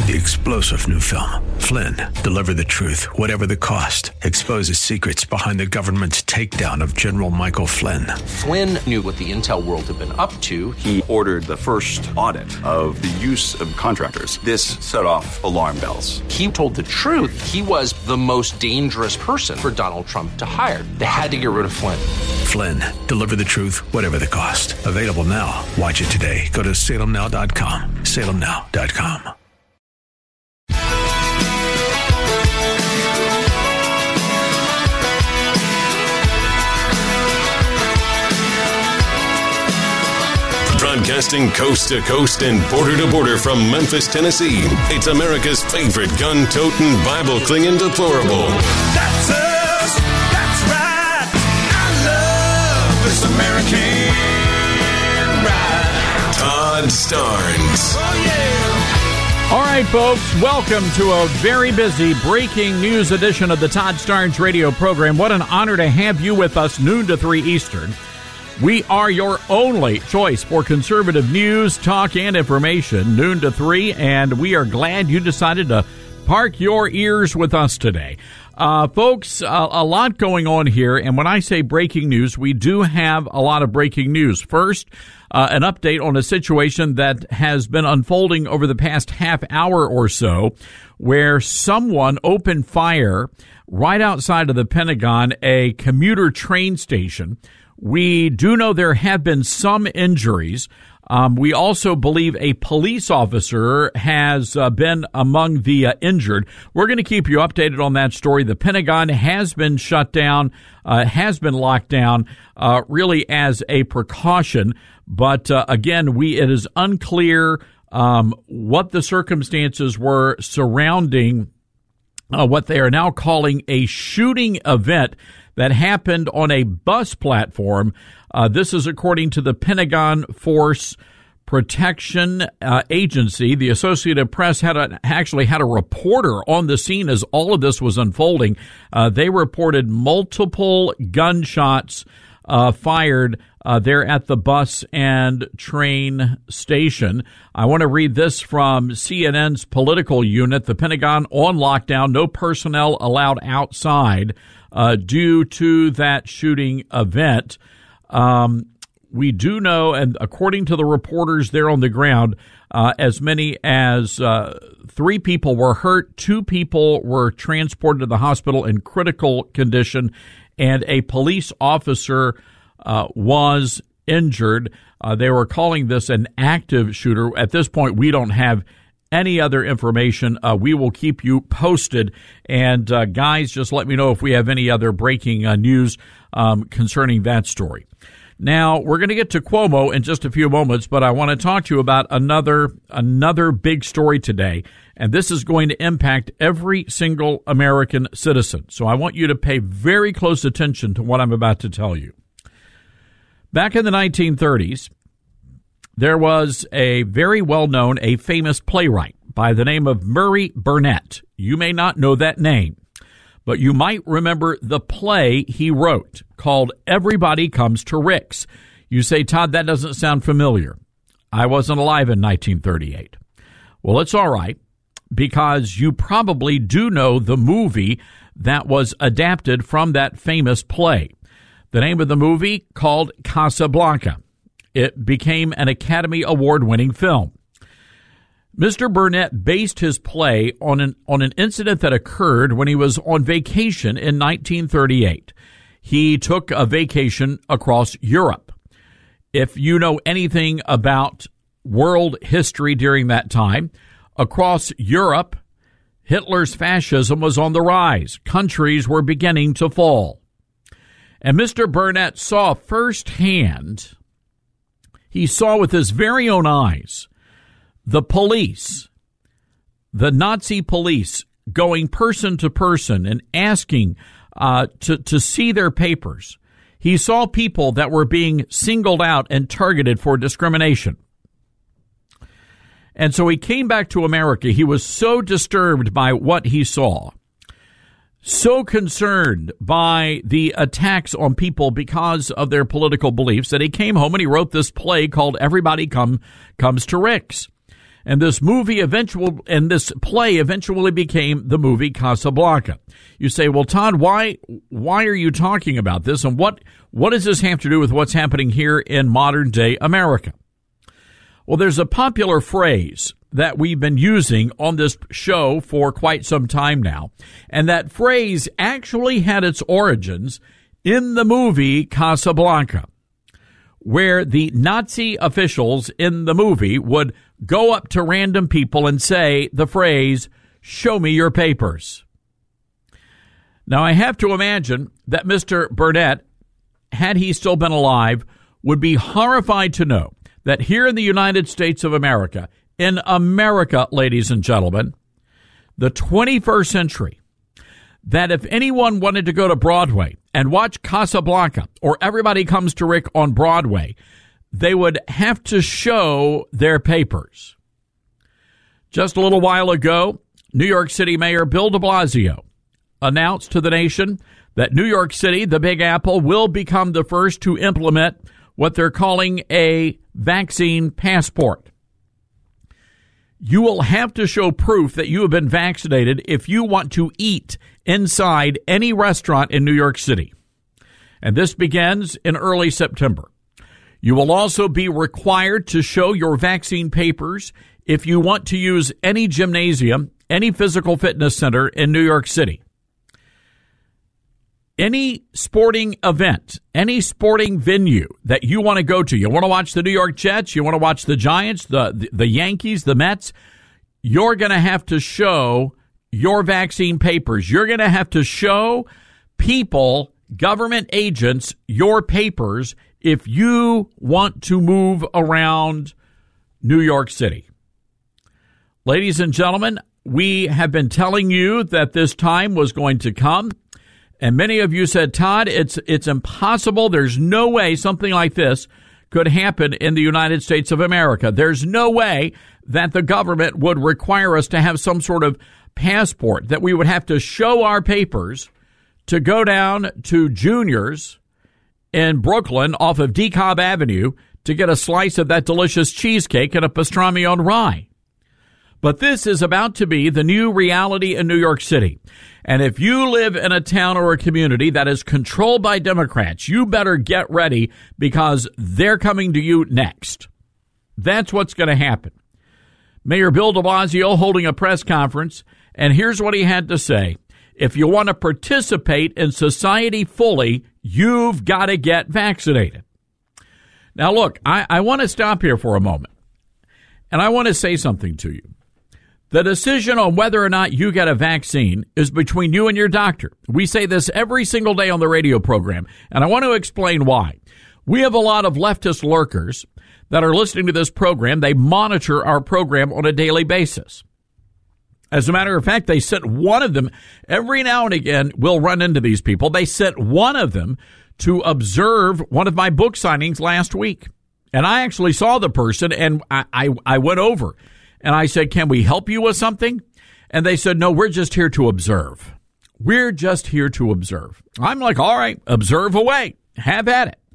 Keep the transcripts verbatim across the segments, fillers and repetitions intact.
The explosive new film, Flynn, deliver the truth, whatever the cost. Exposes secrets behind the government's takedown of General Michael Flynn. Flynn knew what the intel world had been up to. He ordered the first audit of the use of contractors. This set off alarm bells. He told the truth. He was the most dangerous person for Donald Trump to hire. They had to get rid of Flynn. Flynn, deliver the truth, whatever the cost. Available now. Watch it today. Go to salem now dot com. salem now dot com. Broadcasting coast to coast and border to border from Memphis, Tennessee, it's America's favorite gun-toting, Bible-clinging deplorable. That's us. That's right. I love this American ride. Todd Starnes. Oh, yeah. All right, folks, welcome to a very busy breaking news edition of the Todd Starnes radio program. What an honor to have you with us, noon to three Eastern. We are your only choice for conservative news, talk, and information, noon to three, and we are glad you decided to park your ears with us today. Uh, folks, uh, a lot going on here, and when I say breaking news, we do have a lot of breaking news. First, uh, an update on a situation that has been unfolding over the past half hour or so, where someone opened fire right outside of the Pentagon, a commuter train station. We do know there have been some injuries. Um, we also believe a police officer has uh, been among the uh, injured. We're going to keep you updated on that story. The Pentagon has been shut down, uh, has been locked down, uh, really as a precaution. But uh, again, we it is unclear um, what the circumstances were surrounding uh, what they are now calling a shooting event that happened on a bus platform. Uh, this is according to the Pentagon Force Protection uh, Agency. The Associated Press had a, actually had a reporter on the scene as all of this was unfolding. Uh, they reported multiple gunshots uh, fired uh, there at the bus and train station. I want to read this from C N N's political unit. The Pentagon on lockdown, no personnel allowed outside Uh, due to that shooting event. Um, we do know, and according to the reporters there on the ground, uh, as many as uh, three people were hurt, two people were transported to the hospital in critical condition, and a police officer uh, was injured. Uh, they were calling this an active shooter. At this point, we don't have any other information. Uh, we will keep you posted. And uh, guys, just let me know if we have any other breaking uh, news um, concerning that story. Now, we're going to get to Cuomo in just a few moments, but I want to talk to you about another another big story today. And this is going to impact every single American citizen. So I want you to pay very close attention to what I'm about to tell you. Back in the nineteen thirties, there was a very well-known, a famous playwright by the name of Murray Burnett. You may not know that name, but you might remember the play he wrote called Everybody Comes to Rick's. You say, Todd, that doesn't sound familiar. I wasn't alive in nineteen thirty-eight. Well, it's all right, because you probably do know the movie that was adapted from that famous play. The name of the movie called Casablanca. It became an Academy Award-winning film. Mister Burnett based his play on an on an incident that occurred when he was on vacation in nineteen thirty-eight. He took a vacation across Europe. If you know anything about world history during that time, across Europe, Hitler's fascism was on the rise. Countries were beginning to fall. And Mister Burnett saw firsthand, he saw with his very own eyes, the police, the Nazi police, going person to person and asking uh, to, to see their papers. He saw people that were being singled out and targeted for discrimination. And so he came back to America. He was so disturbed by what he saw, so concerned by the attacks on people because of their political beliefs, that he came home and he wrote this play called Everybody Come Comes to Rick's. And this movie eventual and this play eventually became the movie Casablanca. You say, well, Todd, why why are you talking about this? And what what does this have to do with what's happening here in modern day America? Well, there's a popular phrase that we've been using on this show for quite some time now. And that phrase actually had its origins in the movie Casablanca, where the Nazi officials in the movie would go up to random people and say the phrase, "Show me your papers." Now, I have to imagine that Mister Burnett, had he still been alive, would be horrified to know that here in the United States of America, in America, ladies and gentlemen, the twenty-first century, that if anyone wanted to go to Broadway and watch Casablanca or Everybody Comes to Rick on Broadway, they would have to show their papers. Just a little while ago, New York City Mayor Bill de Blasio announced to the nation that New York City, the Big Apple, will become the first to implement what they're calling a vaccine passport. You will have to show proof that you have been vaccinated if you want to eat inside any restaurant in New York City. And this begins in early September. You will also be required to show your vaccine papers if you want to use any gymnasium, any physical fitness center in New York City. Any sporting event, any sporting venue that you want to go to, you want to watch the New York Jets, you want to watch the Giants, the, the, the Yankees, the Mets, you're going to have to show your vaccine papers. You're going to have to show people, government agents, your papers if you want to move around New York City. Ladies and gentlemen, we have been telling you that this time was going to come. And many of you said, Todd, it's it's impossible. There's no way something like this could happen in the United States of America. There's no way that the government would require us to have some sort of passport, that we would have to show our papers to go down to Junior's in Brooklyn off of DeKalb Avenue to get a slice of that delicious cheesecake and a pastrami on rye. But this is about to be the new reality in New York City. And if you live in a town or a community that is controlled by Democrats, you better get ready because they're coming to you next. That's what's going to happen. Mayor Bill de Blasio holding a press conference, and here's what he had to say. If you want to participate in society fully, you've got to get vaccinated. Now, look, I, I want to stop here for a moment, and I want to say something to you. The decision on whether or not you get a vaccine is between you and your doctor. We say this every single day on the radio program, and I want to explain why. We have a lot of leftist lurkers that are listening to this program. They monitor our program on a daily basis. As a matter of fact, they sent one of them, every now and again, we'll run into these people. They sent one of them to observe one of my book signings last week. And I actually saw the person, and I, I, I went over, and I said, can we help you with something? And they said, no, we're just here to observe. We're just here to observe. I'm like, all right, observe away. Have at it.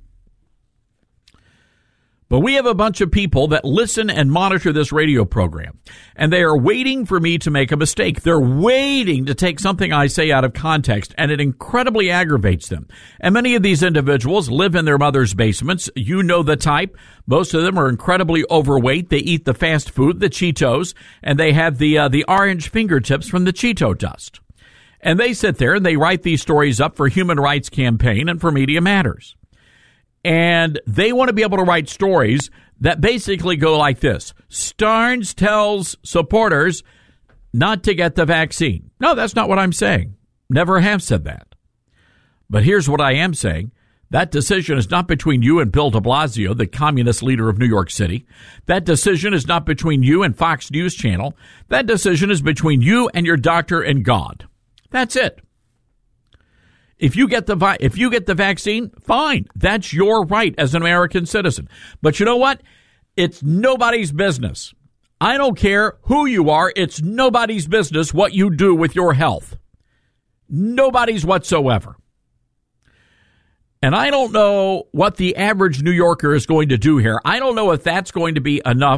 But we have a bunch of people that listen and monitor this radio program, and they are waiting for me to make a mistake. They're waiting to take something I say out of context, and it incredibly aggravates them. And many of these individuals live in their mother's basements. You know the type. Most of them are incredibly overweight. They eat the fast food, the Cheetos, and they have the uh, the orange fingertips from the Cheeto dust. And they sit there and they write these stories up for Human Rights Campaign and for Media Matters. And they want to be able to write stories that basically go like this. Starnes tells supporters not to get the vaccine. No, that's not what I'm saying. Never have said that. But here's what I am saying. That decision is not between you and Bill de Blasio, the communist leader of New York City. That decision is not between you and Fox News Channel. That decision is between you and your doctor and God. That's it. If you get the vi- if you get the vaccine, fine. That's your right as an American citizen. But you know what? It's nobody's business. I don't care who you are. It's nobody's business what you do with your health. Nobody's whatsoever. And I don't know what the average New Yorker is going to do here. I don't know if that's going to be enough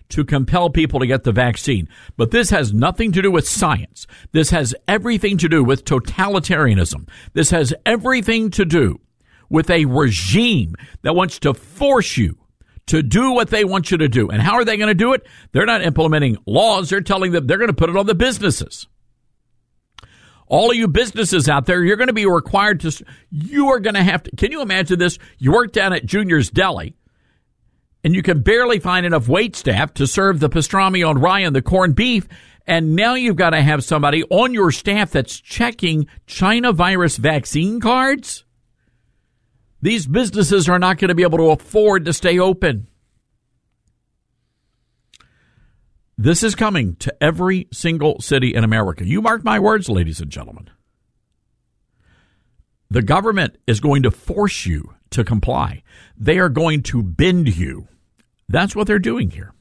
to compel people to get the vaccine. But this has nothing to do with science. This has everything to do with totalitarianism. This has everything to do with a regime that wants to force you to do what they want you to do. And how are they going to do it? They're not implementing laws. They're telling them they're going to put it on the businesses. All of you businesses out there, you're going to be required to, you are going to have to, can you imagine this? You work down at Junior's Deli, and you can barely find enough wait staff to serve the pastrami on rye and the corned beef, and now you've got to have somebody on your staff that's checking China virus vaccine cards? These businesses are not going to be able to afford to stay open. This is coming to every single city in America. You mark my words, ladies and gentlemen. The government is going to force you to comply. They are going to bend you. That's what they're doing here.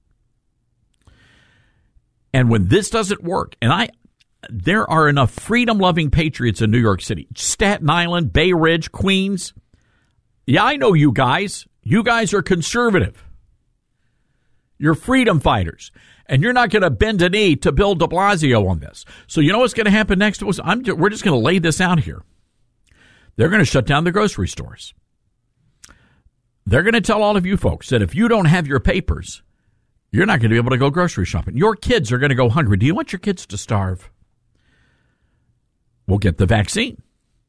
And when this doesn't work, and I, there are enough freedom-loving patriots in New York City, Staten Island, Bay Ridge, Queens. Yeah, I know you guys. You guys are conservative. You're freedom fighters. And you're not going to bend a knee to Bill de Blasio on this. So you know what's going to happen next? I'm, we're just going to lay this out here. They're going to shut down the grocery stores. They're going to tell all of you folks that if you don't have your papers, you're not going to be able to go grocery shopping. Your kids are going to go hungry. Do you want your kids to starve? Well, get the vaccine.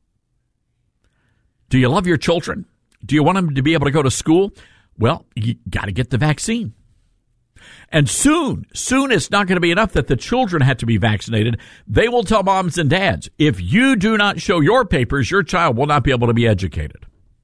Do you love your children? Do you want them to be able to go to school? Well, you got to get the vaccine. And soon, soon it's not going to be enough that the children have to be vaccinated. They will tell moms and dads, if you do not show your papers, your child will not be able to be educated.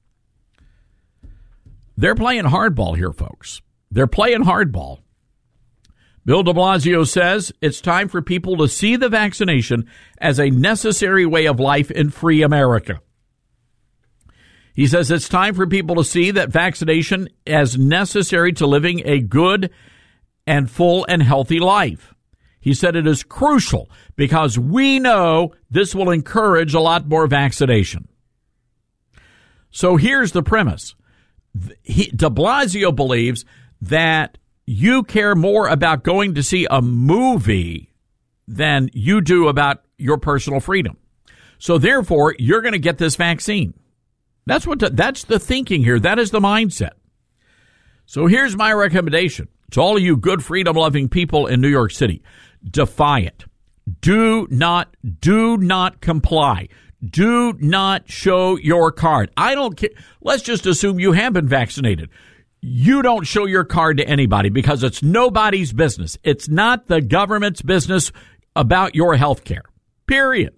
They're playing hardball here, folks. They're playing hardball. Bill de Blasio says it's time for people to see the vaccination as a necessary way of life in free America. He says it's time for people to see that vaccination as necessary to living a good and full and healthy life. He said it is crucial because we know this will encourage a lot more vaccination. So here's the premise. He, de Blasio believes that you care more about going to see a movie than you do about your personal freedom. So therefore, you're going to get this vaccine. That's what the, that's the thinking here. That is the mindset. So here's my recommendation to all of you good freedom-loving people in New York City. Defy it. Do not, do not comply. Do not show your card. I don't care. Let's just assume you have been vaccinated. You don't show your card to anybody because it's nobody's business. It's not the government's business about your health care. Period.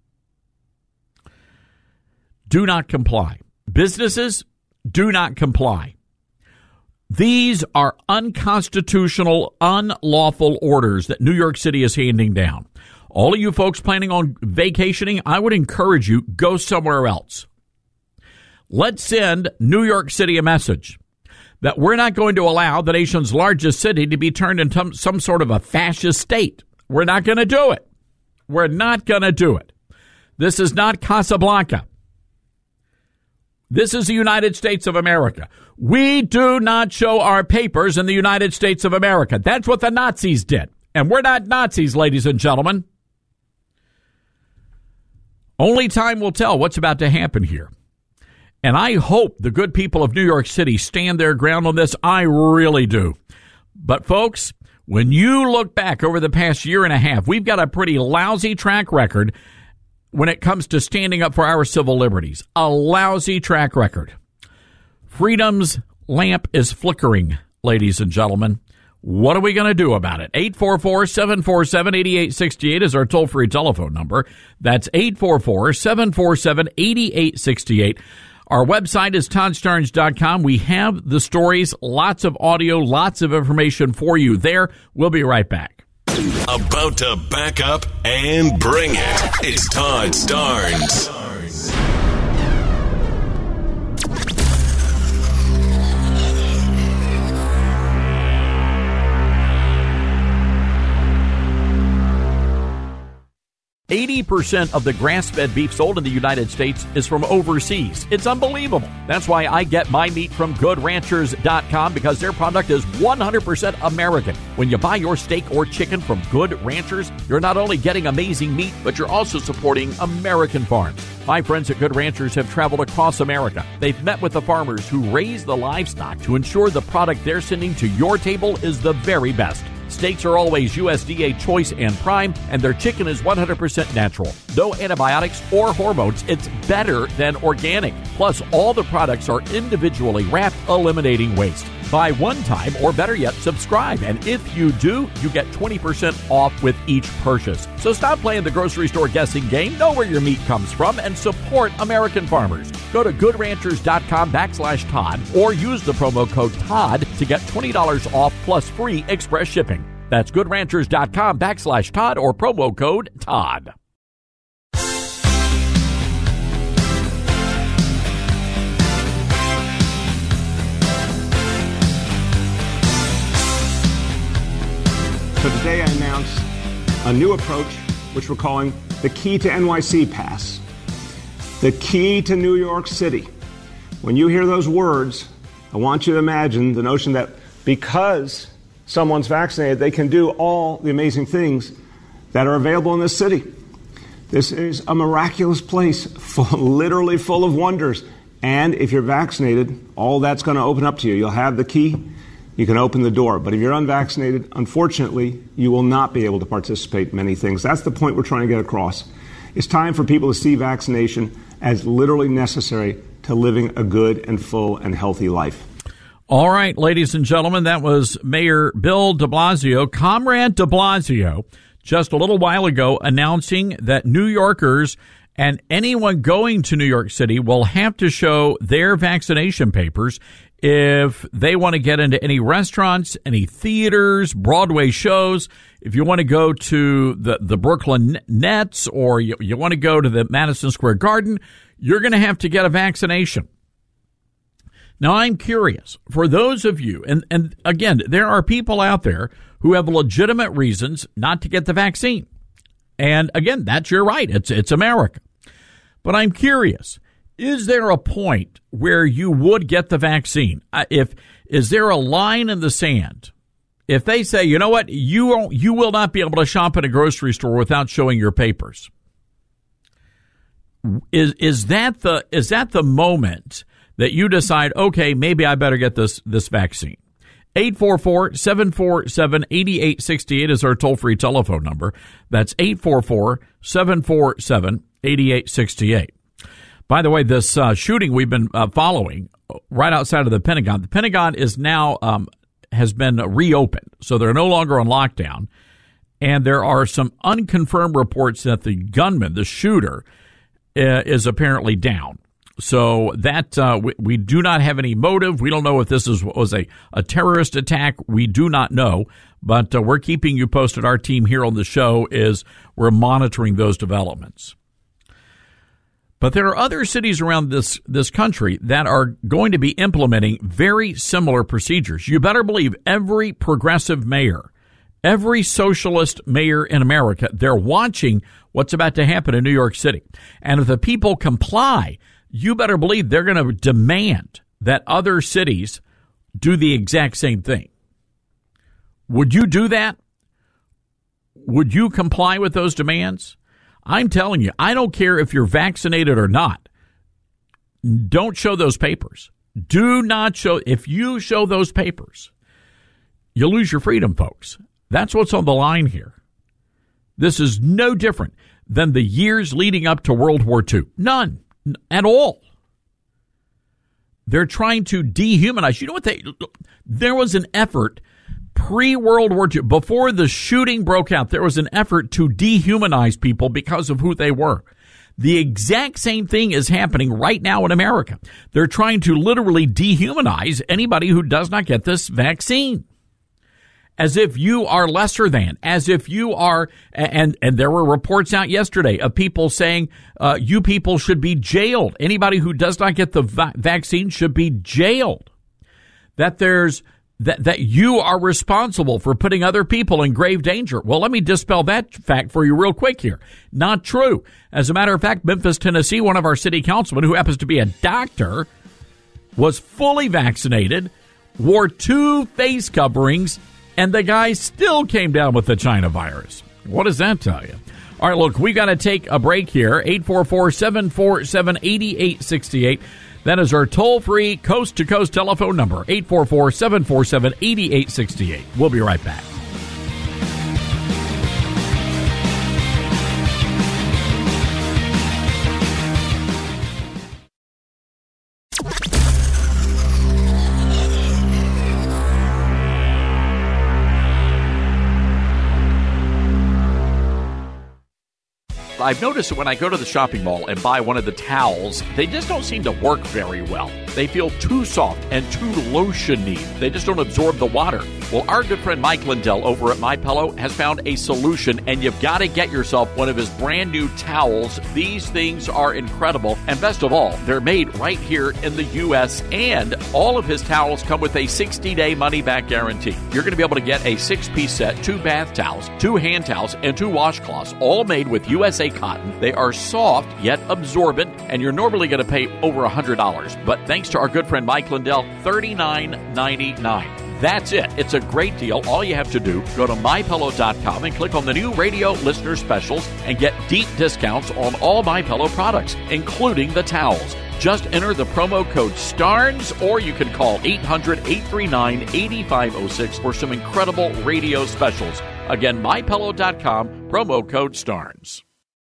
Do not comply. Businesses, do not comply. These are unconstitutional, unlawful orders that New York City is handing down. All of you folks planning on vacationing, I would encourage you, go somewhere else. Let's send New York City a message that we're not going to allow the nation's largest city to be turned into some sort of a fascist state. We're not going to do it. We're not going to do it. This is not Casablanca. This is the United States of America. We do not show our papers in the United States of America. That's what the Nazis did. And we're not Nazis, ladies and gentlemen. Only time will tell what's about to happen here. And I hope the good people of New York City stand their ground on this. I really do. But folks, when you look back over the past year and a half, we've got a pretty lousy track record when it comes to standing up for our civil liberties. A lousy track record. Freedom's lamp is flickering, ladies and gentlemen. What are we going to do about it? eight four four, seven four seven, eight eight six eight is our toll-free telephone number. That's eight four four, seven four seven, eight eight six eight. Our website is todd starnes dot com. We have the stories, lots of audio, lots of information for you there. We'll be right back. About to back up and bring it. It's Todd Starnes. eighty percent of the grass-fed beef sold in the United States is from overseas. It's unbelievable. That's why I get my meat from good ranchers dot com, because their product is one hundred percent American. When you buy your steak or chicken from Good Ranchers, you're not only getting amazing meat, but you're also supporting American farms. My friends at Good Ranchers have traveled across America. They've met with the farmers who raise the livestock to ensure the product they're sending to your table is the very best. Steaks are always U S D A Choice and Prime, and their chicken is one hundred percent natural. No antibiotics or hormones. It's better than organic. Plus, all the products are individually wrapped, eliminating waste. Buy one time, or better yet, subscribe. And if you do, you get twenty percent off with each purchase. So stop playing the grocery store guessing game. Know where your meat comes from and support American farmers. Go to good ranchers dot com backslash Todd or use the promo code Todd to get twenty dollars off plus free express shipping. That's good ranchers dot com backslash Todd or promo code Todd. So today I announced a new approach, which we're calling the Key to N Y C Pass. The key to New York City. When you hear those words, I want you to imagine the notion that because someone's vaccinated, they can do all the amazing things that are available in this city. This is a miraculous place, full, literally full of wonders. And if you're vaccinated, all that's going to open up to you. You'll have the key. You can open the door. But if you're unvaccinated, unfortunately, you will not be able to participate in many things. That's the point we're trying to get across. It's time for people to see vaccination as literally necessary to living a good and full and healthy life. All right, ladies and gentlemen, that was Mayor Bill de Blasio, Comrade de Blasio, just a little while ago announcing that New Yorkers and anyone going to New York City will have to show their vaccination papers if they want to get into any restaurants, any theaters, Broadway shows. If you want to go to the, the Brooklyn Nets or you, you want to go to the Madison Square Garden, you're going to have to get a vaccination. Now, I'm curious, for those of you, and, and again, there are people out there who have legitimate reasons not to get the vaccine. And again, that's your right. It's, it's America. But I'm curious, is there a point where you would get the vaccine? If, is there a line in the sand? If they say, you know what, you won't, you will not be able to shop at a grocery store without showing your papers. Is, is that the, is that the moment that you decide, okay, maybe I better get this this vaccine? eight four four, seven four seven, eight eight six eight is our toll-free telephone number. That's eight four four, seven four seven, eight eight six eight. By the way, this uh, shooting we've been uh, following right outside of the Pentagon, the Pentagon is now um, has been reopened, so they're no longer on lockdown. And there are some unconfirmed reports that the gunman, the shooter, uh, is apparently down. So that uh, we, we do not have any motive. We don't know if this is, was a, a terrorist attack. We do not know, but uh, we're keeping you posted. Our team here on the show is we're monitoring those developments. But there are other cities around this, this country that are going to be implementing very similar procedures. You better believe every progressive mayor, every socialist mayor in America, they're watching what's about to happen in New York City. And if the people comply, you better believe they're going to demand that other cities do the exact same thing. Would you do that? Would you comply with those demands? I'm telling you, I don't care if you're vaccinated or not. Don't show those papers. Do not show. If you show those papers, you'll lose your freedom, folks. That's what's on the line here. This is no different than the years leading up to World War Two. None. At all. They're trying to dehumanize. You know what they, there was an effort pre-World War Two, before the shooting broke out, there was an effort to dehumanize people because of who they were. The exact same thing is happening right now in America. They're trying to literally dehumanize anybody who does not get this vaccine. As if you are lesser than, as if you are, and and there were reports out yesterday of people saying uh, you people should be jailed. Anybody who does not get the va- vaccine should be jailed. That there's that, that you are responsible for putting other people in grave danger. Well, let me dispel that fact for you real quick here. Not true. As a matter of fact, Memphis, Tennessee, one of our city councilmen, who happens to be a doctor, was fully vaccinated, wore two face coverings, and the guy still came down with the China virus. What does that tell you? All right, look, we got to take a break here. eight four four, seven four seven, eight eight six eight. That is our toll-free, coast-to-coast telephone number, eight four four, seven four seven, eight eight six eight. We'll be right back. I've noticed that when I go to the shopping mall and buy one of the towels, they just don't seem to work very well. They feel too soft and too lotiony. They just don't absorb the water. Well, our good friend Mike Lindell over at MyPillow has found a solution, and you've got to get yourself one of his brand new towels. These things are incredible, and best of all, they're made right here in the U S, and all of his towels come with a sixty-day money-back guarantee. You're going to be able to get a six-piece set, two bath towels, two hand towels, and two washcloths, all made with U S A cotton. They are soft yet absorbent, and you're normally going to pay over one hundred dollars. But thanks to our good friend Mike Lindell, thirty-nine ninety-nine. That's it. It's a great deal. All you have to do, go to my pillow dot com and click on the new radio listener specials and get deep discounts on all MyPillow products, including the towels. Just enter the promo code STARNS, or you can call eight hundred, eight three nine, eight five zero six for some incredible radio specials. Again, my pillow dot com, promo code STARNS.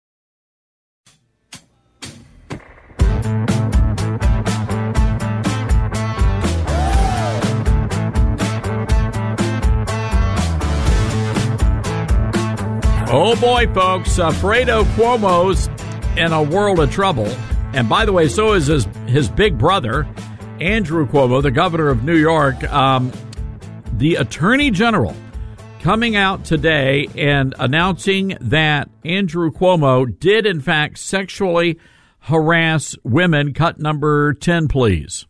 Oh boy, folks, uh, Fredo Cuomo's in a world of trouble. And by the way, so is his, his big brother, Andrew Cuomo, the governor of New York. Um, the attorney general coming out today and announcing that Andrew Cuomo did, in fact, sexually harass women. Cut number ten, please.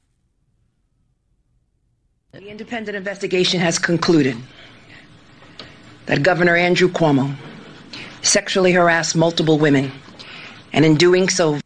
The independent investigation has concluded that Governor Andrew Cuomo sexually harassed multiple women, and in doing so,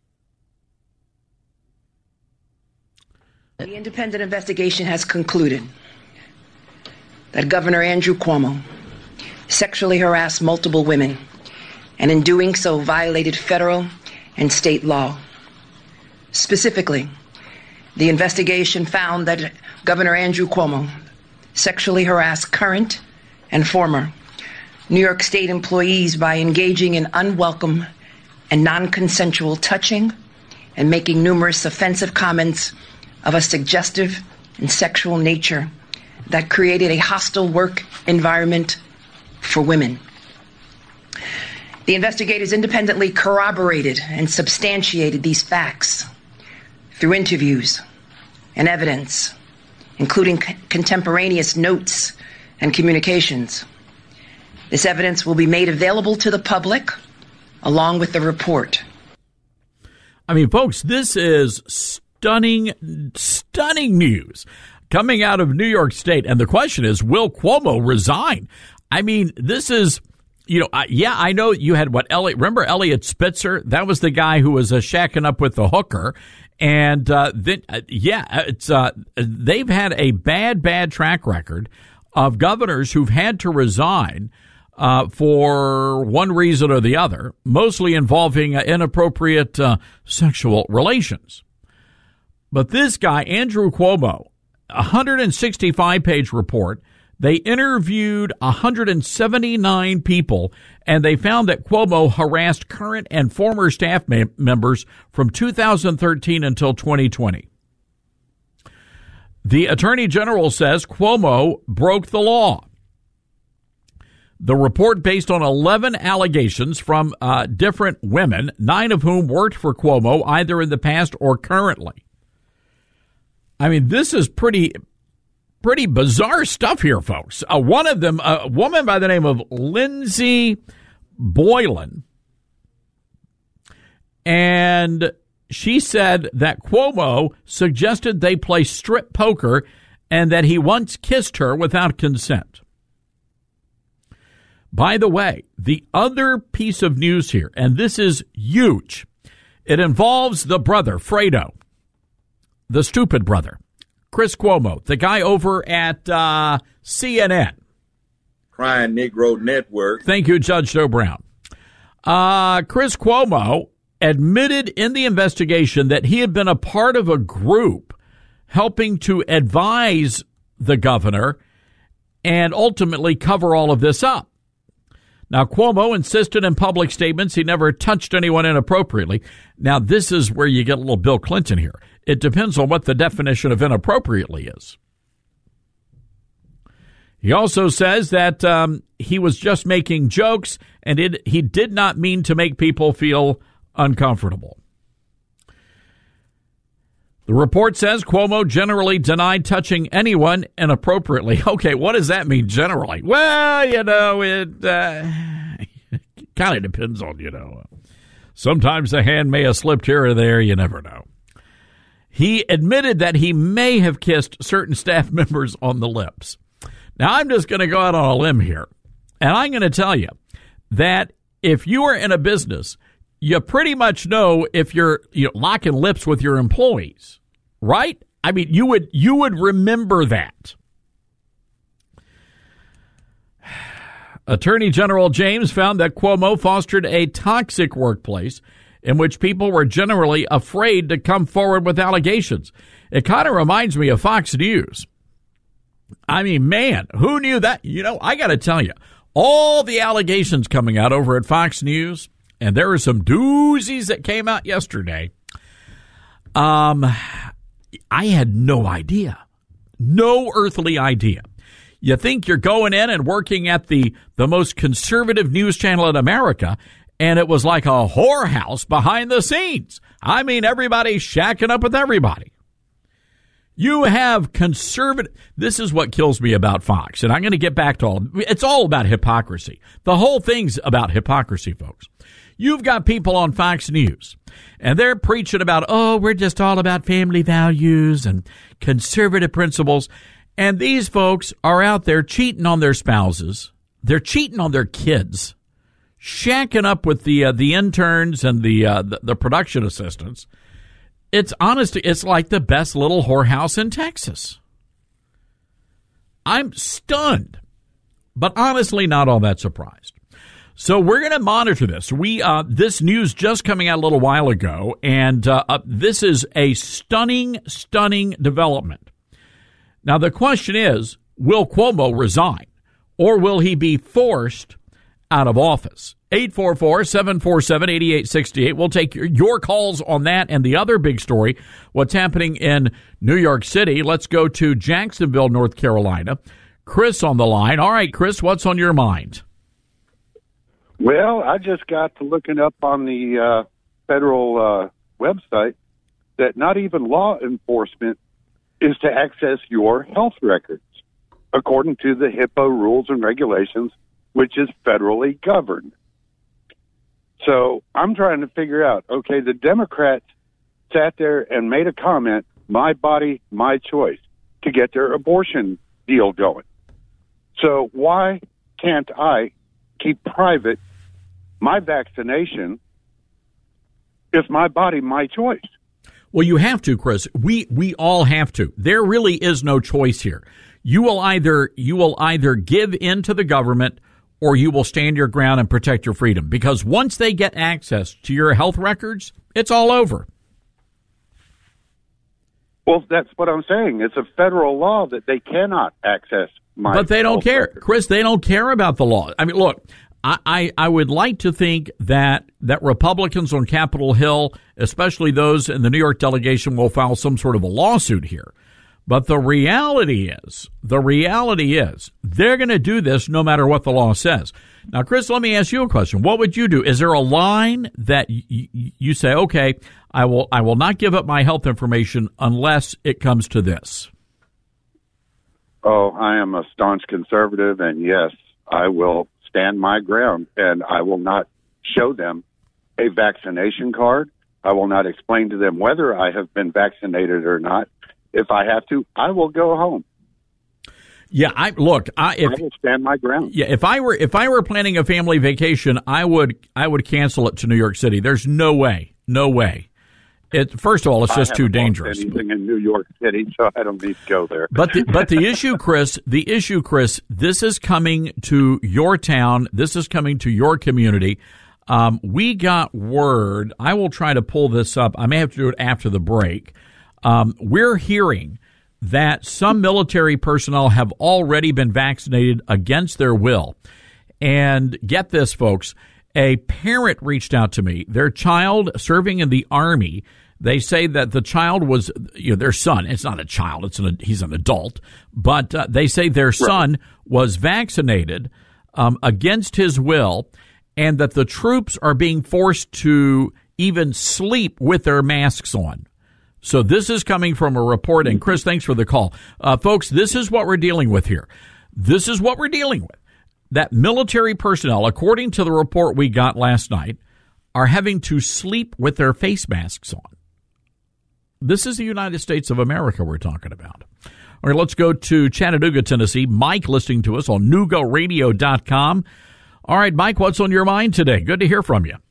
the independent investigation has concluded that Governor Andrew Cuomo sexually harassed multiple women, and in doing so violated federal and state law. Specifically, the investigation found that Governor Andrew Cuomo sexually harassed current and former New York State employees by engaging in unwelcome and non-consensual touching and making numerous offensive comments of a suggestive and sexual nature that created a hostile work environment for women. The investigators independently corroborated and substantiated these facts through interviews and evidence, including c- contemporaneous notes and communications. This evidence will be made available to the public along with the report. I mean, folks, this is stunning, stunning news coming out of New York State. And the question is, will Cuomo resign? I mean, this is, you know, uh, yeah, I know you had what, Elliot, remember Elliot Spitzer? That was the guy who was uh, shacking up with the hooker. And uh, then, uh, yeah, it's uh, they've had a bad, bad track record of governors who've had to resign Uh, for one reason or the other, mostly involving uh, inappropriate uh, sexual relations. But this guy, Andrew Cuomo, a one hundred sixty-five page report, they interviewed one hundred seventy-nine people, and they found that Cuomo harassed current and former staff ma- members from two thousand thirteen until twenty twenty. The Attorney General says Cuomo broke the law. The report, based on eleven allegations from uh, different women, nine of whom worked for Cuomo either in the past or currently. I mean, this is pretty, pretty bizarre stuff here, folks. Uh, one of them, a woman by the name of Lindsay Boylan, and she said that Cuomo suggested they play strip poker and that he once kissed her without consent. By the way, the other piece of news here, and this is huge, it involves the brother, Fredo, the stupid brother, Chris Cuomo, the guy over at uh, C N N. Crying Negro Network. Thank you, Judge Joe Brown. Uh, Chris Cuomo admitted in the investigation that he had been a part of a group helping to advise the governor and ultimately cover all of this up. Now, Cuomo insisted in public statements he never touched anyone inappropriately. Now, this is where you get a little Bill Clinton here. It depends on what the definition of inappropriately is. He also says that um, he was just making jokes and it, he did not mean to make people feel uncomfortable. The report says Cuomo generally denied touching anyone inappropriately. Okay, what does that mean generally? Well, you know, it uh, kind of depends on, you know. Sometimes the hand may have slipped here or there. You never know. He admitted that he may have kissed certain staff members on the lips. Now, I'm just going to go out on a limb here, and I'm going to tell you that if you are in a business, you pretty much know if you're, you know, locking lips with your employees, right? I mean, you would you would remember that. Attorney General James found that Cuomo fostered a toxic workplace in which people were generally afraid to come forward with allegations. It kind of reminds me of Fox News. I mean, man, who knew that? You know, I got to tell you, all the allegations coming out over at Fox News, and there were some doozies that came out yesterday. Um, I had no idea, no earthly idea. You think you're going in and working at the, the most conservative news channel in America, and it was like a whorehouse behind the scenes. I mean, everybody's shacking up with everybody. You have conservative. This is what kills me about Fox, and I'm going to get back to all. It's all about hypocrisy. The whole thing's about hypocrisy, folks. You've got people on Fox News, and they're preaching about, oh, we're just all about family values and conservative principles. And these folks are out there cheating on their spouses. They're cheating on their kids, shacking up with the uh, the interns and the, uh, the the production assistants. It's honest. It's like the best little whorehouse in Texas. I'm stunned, but honestly not all that surprised. So we're going to monitor this. We uh, this news just coming out a little while ago, and uh, uh, this is a stunning, stunning development. Now, the question is, will Cuomo resign, or will he be forced out of office? eight four four, seven four seven, eight eight six eight. We'll take your, your calls on that and the other big story, what's happening in New York City. Let's go to Jacksonville, North Carolina. Chris on the line. All right, Chris, what's on your mind? Well, I just got to looking up on the uh, federal uh, website that not even law enforcement is to access your health records, according to the HIPAA rules and regulations, which is federally governed. So I'm trying to figure out, okay, the Democrats sat there and made a comment, my body, my choice, to get their abortion deal going. So why can't I keep private my vaccination if my body, my choice? Well, you have to, Chris. We we all have to. There really is no choice here. You will either you will either give in to the government or you will stand your ground and protect your freedom. Because once they get access to your health records, it's all over. Well, that's what I'm saying. It's a federal law that they cannot access my But they don't care. records. Chris, they don't care about the law. I mean, look, I, I, I would like to think that, that Republicans on Capitol Hill, especially those in the New York delegation, will file some sort of a lawsuit here. But the reality is, the reality is, they're going to do this no matter what the law says. Now, Chris, let me ask you a question. What would you do? Is there a line that y- y- you say, okay, I will, I will not give up my health information unless it comes to this? Oh, I am a staunch conservative, and yes, I will stand my ground, and I will not show them a vaccination card. I will not explain to them whether I have been vaccinated or not. If I have to, I will go home. Yeah, I look. I, if, I will stand my ground. Yeah, if I were if I were planning a family vacation, I would I would cancel it to New York City. There's no way, no way. It first of all, it's just too dangerous. Anything in New York City, so I don't need to go there. But the, but the issue, Chris, the issue, Chris, this is coming to your town. This is coming to your community. Um, we got word. I will try to pull this up. I may have to do it after the break. Um, we're hearing that some military personnel have already been vaccinated against their will. And get this, folks, a parent reached out to me. Their child serving in the Army, they say that the child was, you know, their son. It's not a child. It's an, he's an adult. But uh, they say their son right. was vaccinated um, against his will, and that the troops are being forced to even sleep with their masks on. So this is coming from a report, and Chris, thanks for the call. Uh, folks, this is what we're dealing with here. This is what we're dealing with. That military personnel, according to the report we got last night, are having to sleep with their face masks on. This is the United States of America we're talking about. All right, let's go to Chattanooga, Tennessee. Mike listening to us on nugo radio dot com. All right, Mike, what's on your mind today? Good to hear from you.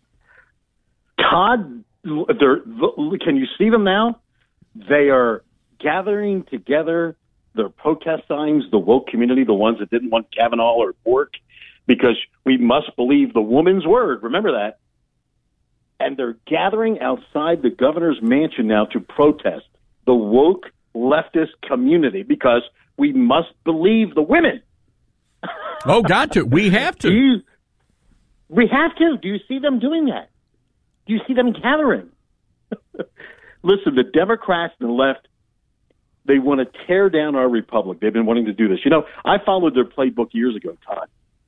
Todd, can you see them now? They are gathering together their protest signs, the woke community, the ones that didn't want Kavanaugh or Bork, because we must believe the woman's word. Remember that. And they're gathering outside the governor's mansion now to protest the woke leftist community because we must believe the women. Oh, got to. We have to. Do you, we have to. Do you see them doing that? Do you see them gathering? Listen, the Democrats and the left, they want to tear down our republic. They've been wanting to do this. You know, I followed their playbook years ago, Todd.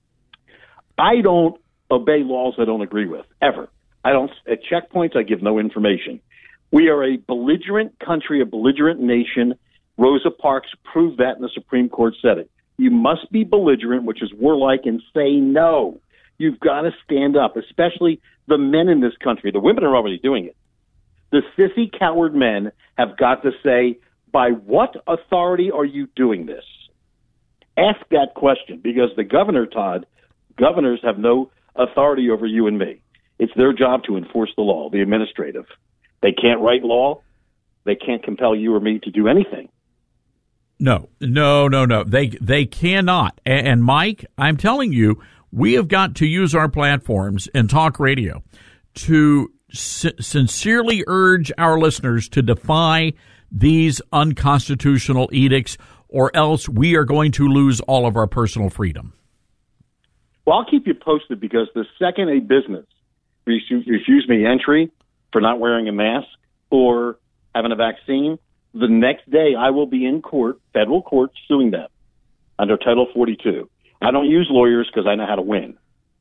I don't obey laws I don't agree with, ever. I don't, at checkpoints, I give no information. We are a belligerent country, a belligerent nation. Rosa Parks proved that, and the Supreme Court said it. You must be belligerent, which is warlike, and say no. You've got to stand up, especially the men in this country. The women are already doing it. The sissy, coward men have got to say, by what authority are you doing this? Ask that question, because the governor, Todd, governors have no authority over you and me. It's their job to enforce the law, the administrative. They can't write law. They can't compel you or me to do anything. No, no, no, no. They they cannot. And Mike, I'm telling you, we have got to use our platforms and talk radio to s- sincerely urge our listeners to defy these unconstitutional edicts, or else we are going to lose all of our personal freedom. Well, I'll keep you posted, because the second a business refuse me entry for not wearing a mask or having a vaccine, the next day I will be in court, federal court, suing them under Title forty-two. I don't use lawyers because I know how to win.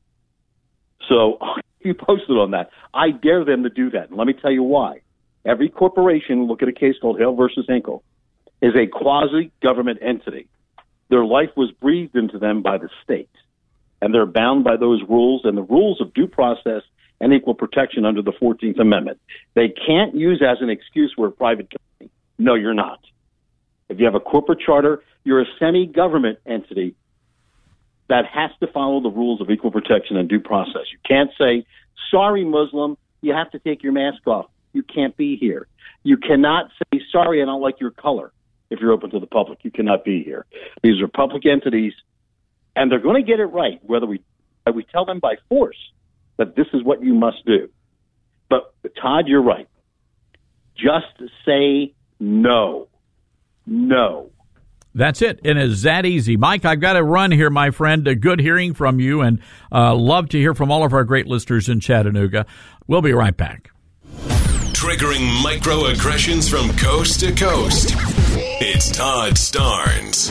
So I'll keep you posted on that. I dare them to do that. And let me tell you why. Every corporation, look at a case called Hale versus Hinkle, is a quasi-government entity. Their life was breathed into them by the state, and they're bound by those rules and the rules of due process and equal protection under the fourteenth Amendment. They can't use as an excuse we're a private company. No, you're not. If you have a corporate charter, you're a semi-government entity that has to follow the rules of equal protection and due process. You can't say, sorry, Muslim, you have to take your mask off. You can't be here. You cannot say, sorry, I don't like your color. If you're open to the public, you cannot be here. These are public entities, and they're going to get it right, whether we we tell them by force that this is what you must do. But, Todd, you're right. Just say no. No. That's it. It is that easy. Mike, I've got to run here, my friend. Uh, good hearing from you, and uh, love to hear from all of our great listeners in Chattanooga. We'll be right back. Triggering microaggressions from coast to coast. It's Todd Starnes.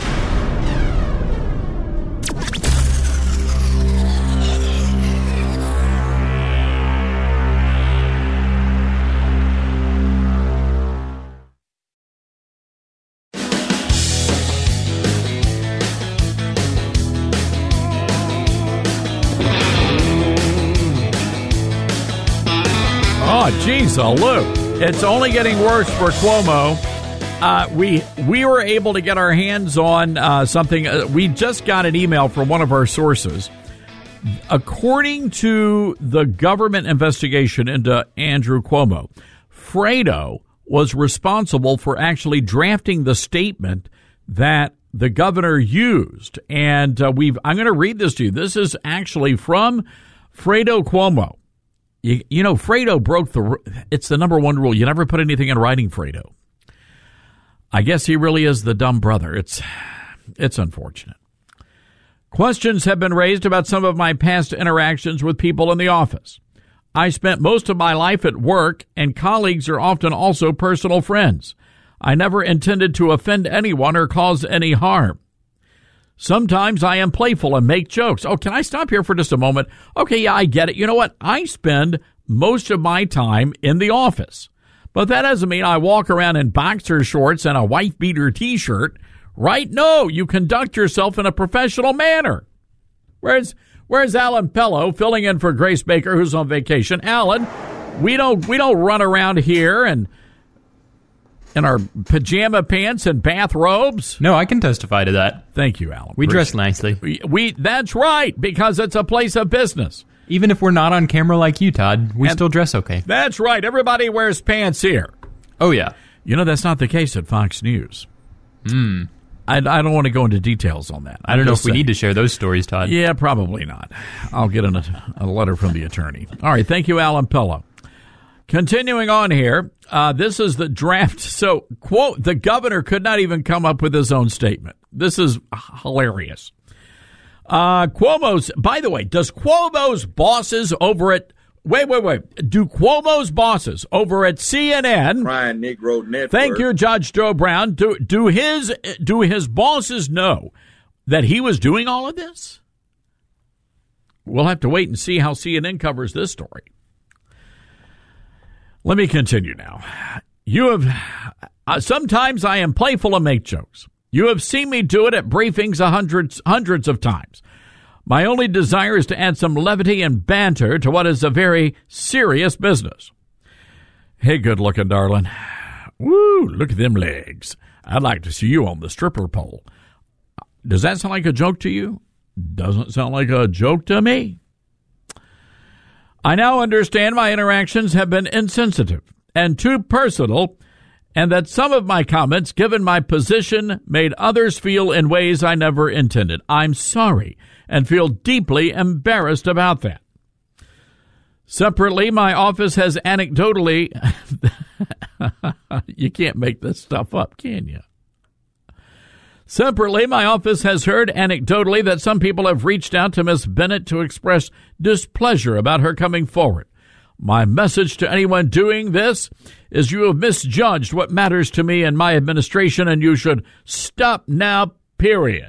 Oh, geez, Lou. It's only getting worse for Cuomo. Uh, we we were able to get our hands on uh, something. Uh, we just got an email from one of our sources. According to the government investigation into Andrew Cuomo, Fredo was responsible for actually drafting the statement that the governor used. And uh, we've I'm going to read this to you. This is actually from Fredo Cuomo. You, you know, Fredo broke the, it's the number one rule. You never put anything in writing, Fredo. I guess he really is the dumb brother. It's, it's unfortunate. Questions have been raised about some of my past interactions with people in the office. I spent most of my life at work, and colleagues are often also personal friends. I never intended to offend anyone or cause any harm. Sometimes I am playful and make jokes. Oh, can I stop here for just a moment? Okay, yeah, I get it. You know what? I spend most of my time in the office. But that doesn't mean I walk around in boxer shorts and a wife-beater T-shirt, right? No, you conduct yourself in a professional manner. Where's Where's Alan Pello filling in for Grace Baker, who's on vacation? Alan, we don't we don't run around here and in our pajama pants and bathrobes. No, I can testify to that. Thank you, Alan. We dress nicely. We, we that's right, because it's a place of business. Even if we're not on camera like you, Todd, we and still dress okay. That's right. Everybody wears pants here. Oh, yeah. You know, that's not the case at Fox News. Hmm. I, I don't want to go into details on that. I don't know if we need to share those stories, Todd. Yeah, probably not. I'll get an, a letter from the attorney. All right. Thank you, Alan Pello. Continuing on here, uh, this is the draft. So, quote, the governor could not even come up with his own statement. This is hilarious. Uh, Cuomo's, by the way, does Cuomo's bosses over at, wait, wait, wait, do Cuomo's bosses over at C N N, Crying Negro Network, thank you, Judge Joe Brown, do, do his, do his bosses know that he was doing all of this? We'll have to wait and see how C N N covers this story. Let me continue now. You have, uh, sometimes I am playful and make jokes. You have seen me do it at briefings hundreds, hundreds of times. My only desire is to add some levity and banter to what is a very serious business. Hey, good-looking darling. Woo, look at them legs. I'd like to see you on the stripper pole. Does that sound like a joke to you? Doesn't sound like a joke to me. I now understand my interactions have been insensitive and too personal, and that some of my comments, given my position, made others feel in ways I never intended. I'm sorry and feel deeply embarrassed about that. Separately, my office has anecdotally, you can't make this stuff up, can you? Separately, my office has heard anecdotally that some people have reached out to Miss Bennett to express displeasure about her coming forward. My message to anyone doing this is you have misjudged what matters to me and my administration, and you should stop now, period.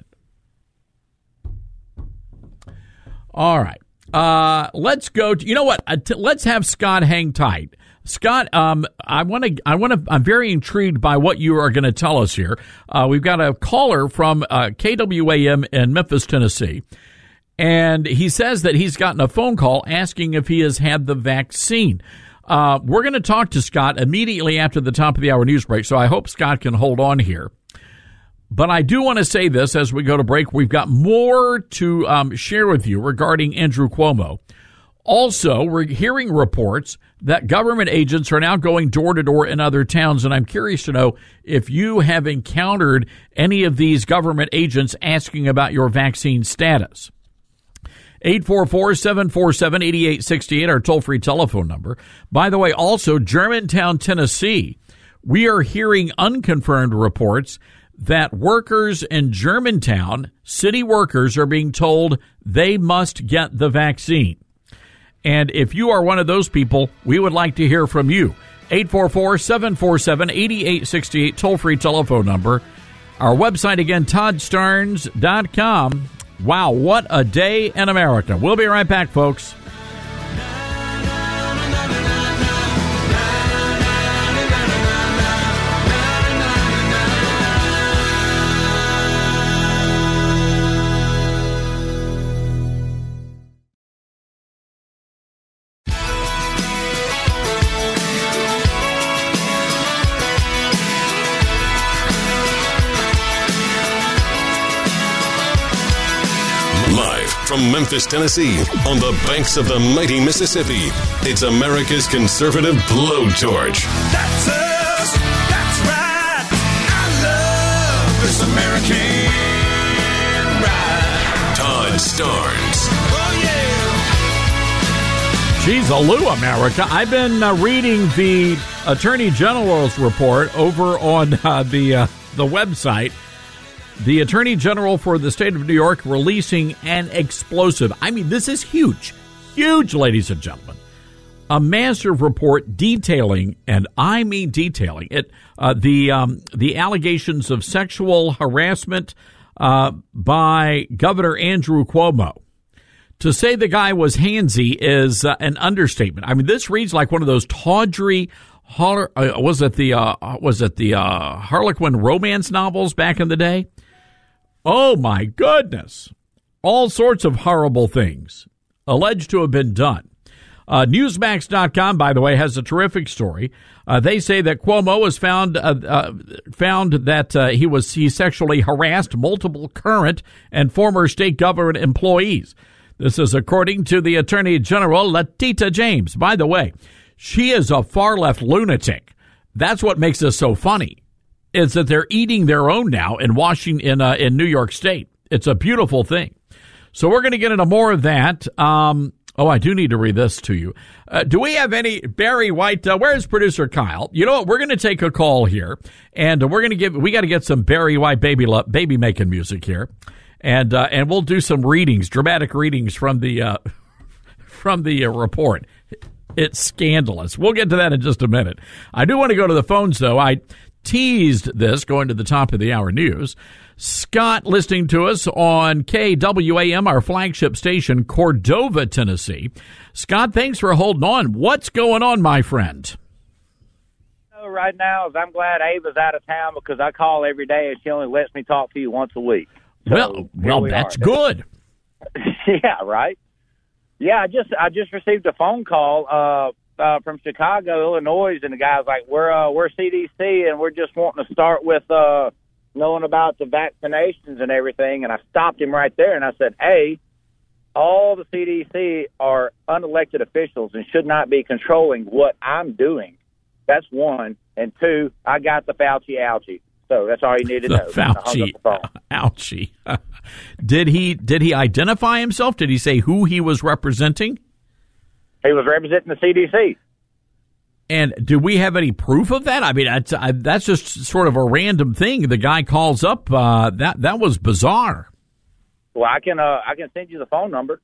All right. Uh, let's go to, you know what? Uh, t- let's have Scott hang tight. Scott, um, I want to, I want to, I'm very intrigued by what you are going to tell us here. Uh, we've got a caller from uh, K W A M in Memphis, Tennessee. And he says that he's gotten a phone call asking if he has had the vaccine. Uh, we're going to talk to Scott immediately after the top of the hour news break, so I hope Scott can hold on here. But I do want to say this as we go to break. We've got more to um, share with you regarding Andrew Cuomo. Also, we're hearing reports that government agents are now going door to door in other towns, and I'm curious to know if you have encountered any of these government agents asking about your vaccine status. eight four four, seven four seven, eight eight six eight, our toll-free telephone number. By the way, also, Germantown, Tennessee, we are hearing unconfirmed reports that workers in Germantown, city workers, are being told they must get the vaccine. And if you are one of those people, we would like to hear from you. eight four four, seven four seven, eight eight six eight, toll-free telephone number. Our website, again, todd starnes dot com. Wow, what a day in America. We'll be right back, folks. From Memphis, Tennessee, on the banks of the mighty Mississippi, it's America's conservative blowtorch. That's us. That's right. I love this American ride. Todd Starnes. Oh, yeah. She's a Lou, America. I've been uh, reading the Attorney General's report over on uh, the uh, the website. The Attorney General for the state of New York releasing an explosive. I mean, this is huge. Huge, ladies and gentlemen. A massive report detailing, and I mean detailing, it uh, the um, the allegations of sexual harassment uh, by Governor Andrew Cuomo. To say the guy was handsy is uh, an understatement. I mean, this reads like one of those tawdry, har- uh, was it the uh, was it the uh, Harlequin romance novels back in the day? Oh, my goodness. All sorts of horrible things alleged to have been done. Uh, Newsmax dot com, by the way, has a terrific story. Uh, they say that Cuomo was found uh, uh, found that uh, he was he sexually harassed multiple current and former state government employees. This is according to the Attorney General, Letitia James. By the way, she is a far-left lunatic. That's what makes this so funny. Is that they're eating their own now in Washington, in, uh, in New York State. It's a beautiful thing. So we're going to get into more of that. Um, oh, I do need to read this to you. Uh, do we have any Barry White? Uh, where's producer Kyle? You know what? We're going to take a call here, and we're going to give. We got to get some Barry White baby lo- baby making music here, and uh, and we'll do some readings, dramatic readings from the uh, from the uh, report. It's scandalous. We'll get to that in just a minute. I do want to go to the phones, though. I teased this going to the top of the hour news. Scott listening to us on K W A M, our flagship station, Cordova, Tennessee. Scott, thanks for holding on. What's going on, my friend? Oh, right now is I'm glad Ava's out of town because I call every day and she only lets me talk to you once a week. So, well, well, we that's are. good. Yeah, right. Yeah, I just I just received a phone call uh, uh, from Chicago, Illinois, and the guy's like, "We're uh, we're C D C, and we're just wanting to start with uh, knowing about the vaccinations and everything." And I stopped him right there, and I said, "A, all the C D C are unelected officials and should not be controlling what I'm doing. That's one. And two, I got the Fauci ouchie." So that's all you need to the know. Fauci ouchie. Did he did he identify himself? Did he say who he was representing? He was representing the C D C. And do we have any proof of that? I mean, that's, I, that's just sort of a random thing. The guy calls up. Uh, that that was bizarre. Well, I can uh, I can send you the phone number.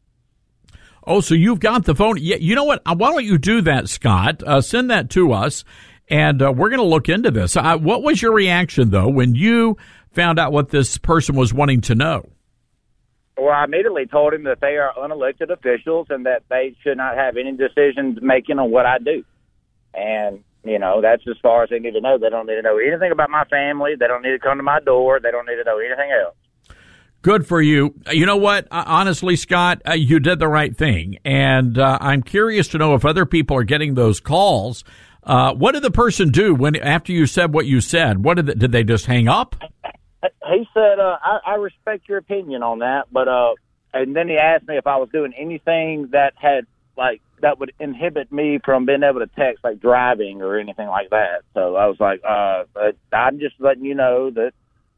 Oh, so you've got the phone? Yeah. You know what? Why don't you do that, Scott? Uh, send that to us, and uh, we're going to look into this. Uh, what was your reaction though when you found out what this person was wanting to know? Well, I immediately told him that they are unelected officials and that they should not have any decisions making on what I do. And, you know, that's as far as they need to know. They don't need to know anything about my family. They don't need to come to my door. They don't need to know anything else. Good for you. You know what? Uh, honestly, Scott, uh, you did the right thing. And uh, I'm curious to know if other people are getting those calls. Uh, what did the person do when after you said what you said? What did they, did they just hang up? He said, uh, I, I respect your opinion on that, but, uh, and then he asked me if I was doing anything that had, like, that would inhibit me from being able to text, like driving or anything like that. So I was like, uh, I'm just letting you know that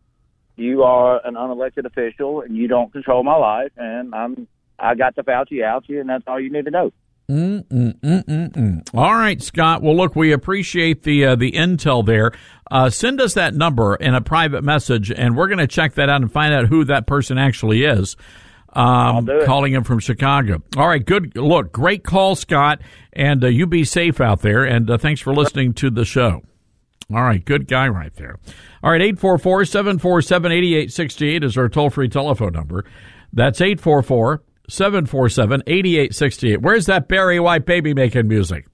you are an unelected official and you don't control my life, and I'm, I got the Fauci ouchie, and that's all you need to know. Mm, mm, mm, mm, mm. All right, Scott. Well, look, we appreciate the uh, the intel there. Uh, send us that number in a private message, and we're going to check that out and find out who that person actually is. Um, calling him from Chicago. All right, good. Look, great call, Scott, and uh, you be safe out there, and uh, thanks for listening to the show. All right, good guy right there. All right, eight four four, seven four seven, eight eight six eight is our toll-free telephone number. That's eight four four, seven four seven, eight eight six eight. Where's that Barry White baby making music?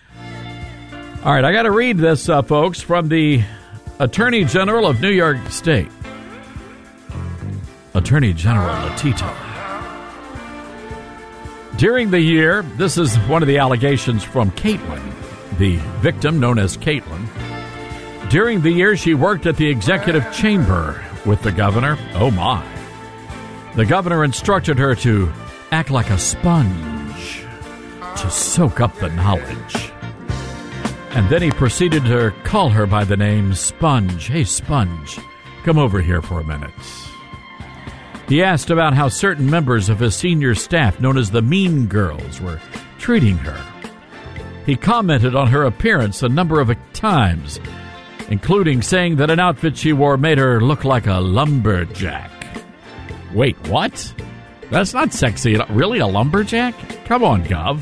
All right, I got to read this, uh, folks, from the Attorney General of New York State. Attorney General Letitia. During the year, this is one of the allegations from Caitlin, the victim known as Caitlin. During the year, she worked at the executive chamber with the governor. Oh, my. The governor instructed her to act like a sponge to soak up the knowledge. And then he proceeded to call her by the name Sponge. Hey, Sponge, come over here for a minute. He asked about how certain members of his senior staff, known as the Mean Girls, were treating her. He commented on her appearance a number of times, including saying that an outfit she wore made her look like a lumberjack. Wait, what? That's not sexy. Really, a lumberjack? Come on, Gov.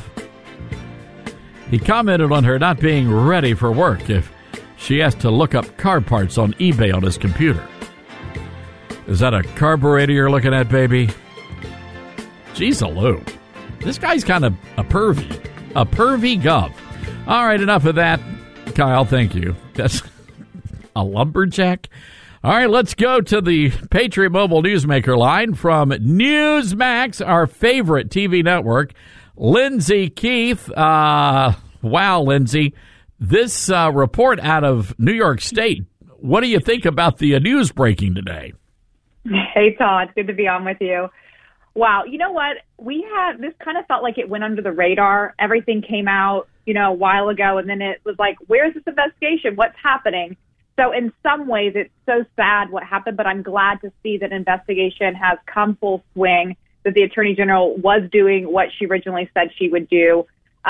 He commented on her not being ready for work if she has to look up car parts on eBay on his computer. Is that a carburetor you're looking at, baby? Jeez, a Lou. This guy's kind of a pervy. A pervy Gov. All right, enough of that. Kyle, thank you. That's a lumberjack. All right, let's go to the Patriot Mobile Newsmaker line from Newsmax, our favorite T V network. Lindsay Keith. Uh, wow, Lindsay. This uh, report out of New York State, what do you think about the uh, news breaking today? Hey, Todd. Good to be on with you. Wow. You know what? We had, this kind of felt like it went under the radar. Everything came out, you know, a while ago, and then it was like, where's this investigation? What's happening? So in some ways, it's so sad what happened, but I'm glad to see that investigation has come full swing, that the Attorney General was doing what she originally said she would do.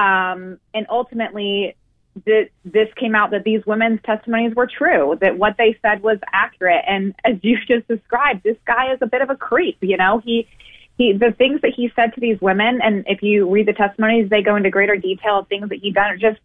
Um, and ultimately, th- this came out that these women's testimonies were true, that what they said was accurate. And as you just described, this guy is a bit of a creep. You know, he, he, the things that he said to these women, and if you read the testimonies, they go into greater detail of things that he done are just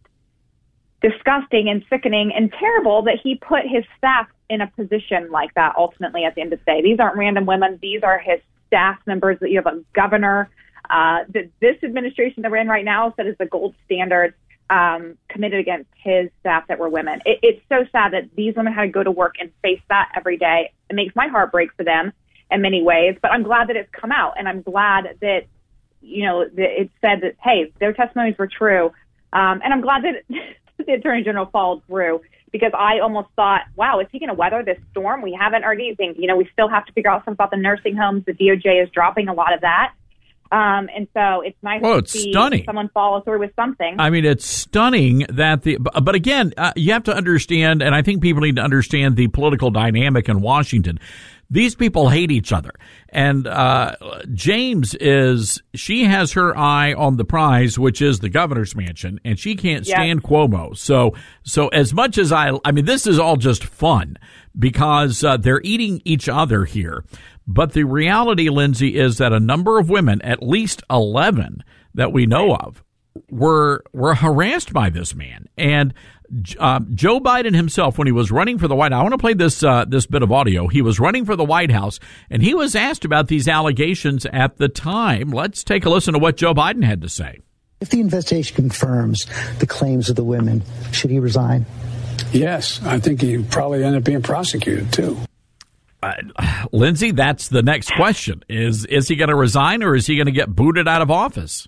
disgusting and sickening and terrible, that he put his staff in a position like that ultimately at the end of the day. These aren't random women. These are his staff members, that you have a governor, uh, that this administration that we're in right now said is the gold standard, um, committed against his staff that were women. It, it's so sad that these women had to go to work and face that every day. It makes my heart break for them in many ways, but I'm glad that it's come out, and I'm glad that, you know, that it said that, hey, their testimonies were true. Um, and I'm glad that the Attorney General followed through, because I almost thought, wow, is he going to weather this storm? We haven't heard anything. You know, we still have to figure out something about the nursing homes. The D O J is dropping a lot of that. Um, and so it's nice well, to it's see stunning. someone follow through with something. I mean, it's stunning that the, but again, uh, you have to understand, and I think people need to understand the political dynamic in Washington. These people hate each other. And uh, James is, she has her eye on the prize, which is the governor's mansion, and she can't stand yep. Cuomo. So, so as much as I, I mean, this is all just fun because uh, they're eating each other here. But the reality, Lindsay, is that a number of women, at least eleven that we know of, were were harassed by this man. And uh, Joe Biden himself, when he was running for the White House, I want to play this uh, this bit of audio. He was running for the White House, and he was asked about these allegations at the time. Let's take a listen to what Joe Biden had to say. If the investigation confirms the claims of the women, should he resign? Yes, I think he probably end up being prosecuted, too. Uh, Lindsay, that's the next question. Is is he going to resign, or is he going to get booted out of office?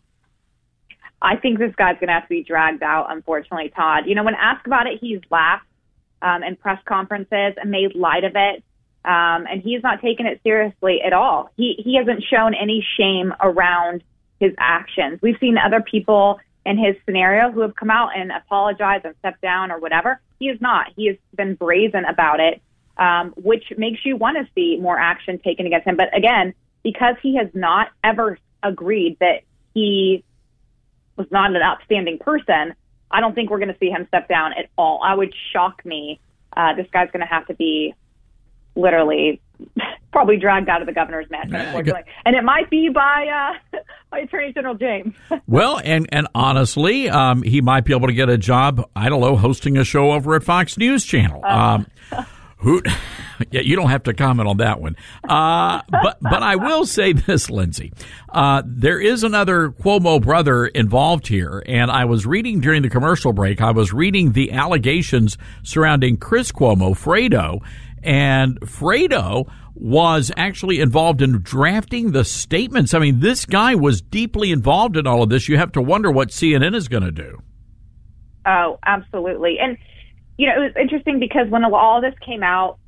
I think this guy's going to have to be dragged out, unfortunately, Todd. You know, when asked about it, he's laughed um, in press conferences and made light of it. Um, and he's not taken it seriously at all. He he hasn't shown any shame around his actions. We've seen other people in his scenario who have come out and apologized and stepped down or whatever. He is not. He has been brazen about it, um, which makes you want to see more action taken against him. But again, because he has not ever agreed that he was not an upstanding person, I don't think we're going to see him step down at all. I would shock me. Uh, this guy's going to have to be literally probably dragged out of the governor's mansion, unfortunately. And it might be by uh, by Attorney General James. Well, and, and honestly, um, he might be able to get a job, I don't know, hosting a show over at Fox News Channel. Uh, um, who, yeah, you don't have to comment on that one. Uh, but but I will say this, Lindsay. Uh, there is another Cuomo brother involved here, and I was reading during the commercial break, I was reading the allegations surrounding Chris Cuomo, Fredo, and Fredo was actually involved in drafting the statements. I mean, this guy was deeply involved in all of this. You have to wonder what C N N is going to do. Oh, absolutely. And, you know, it was interesting because when all this came out,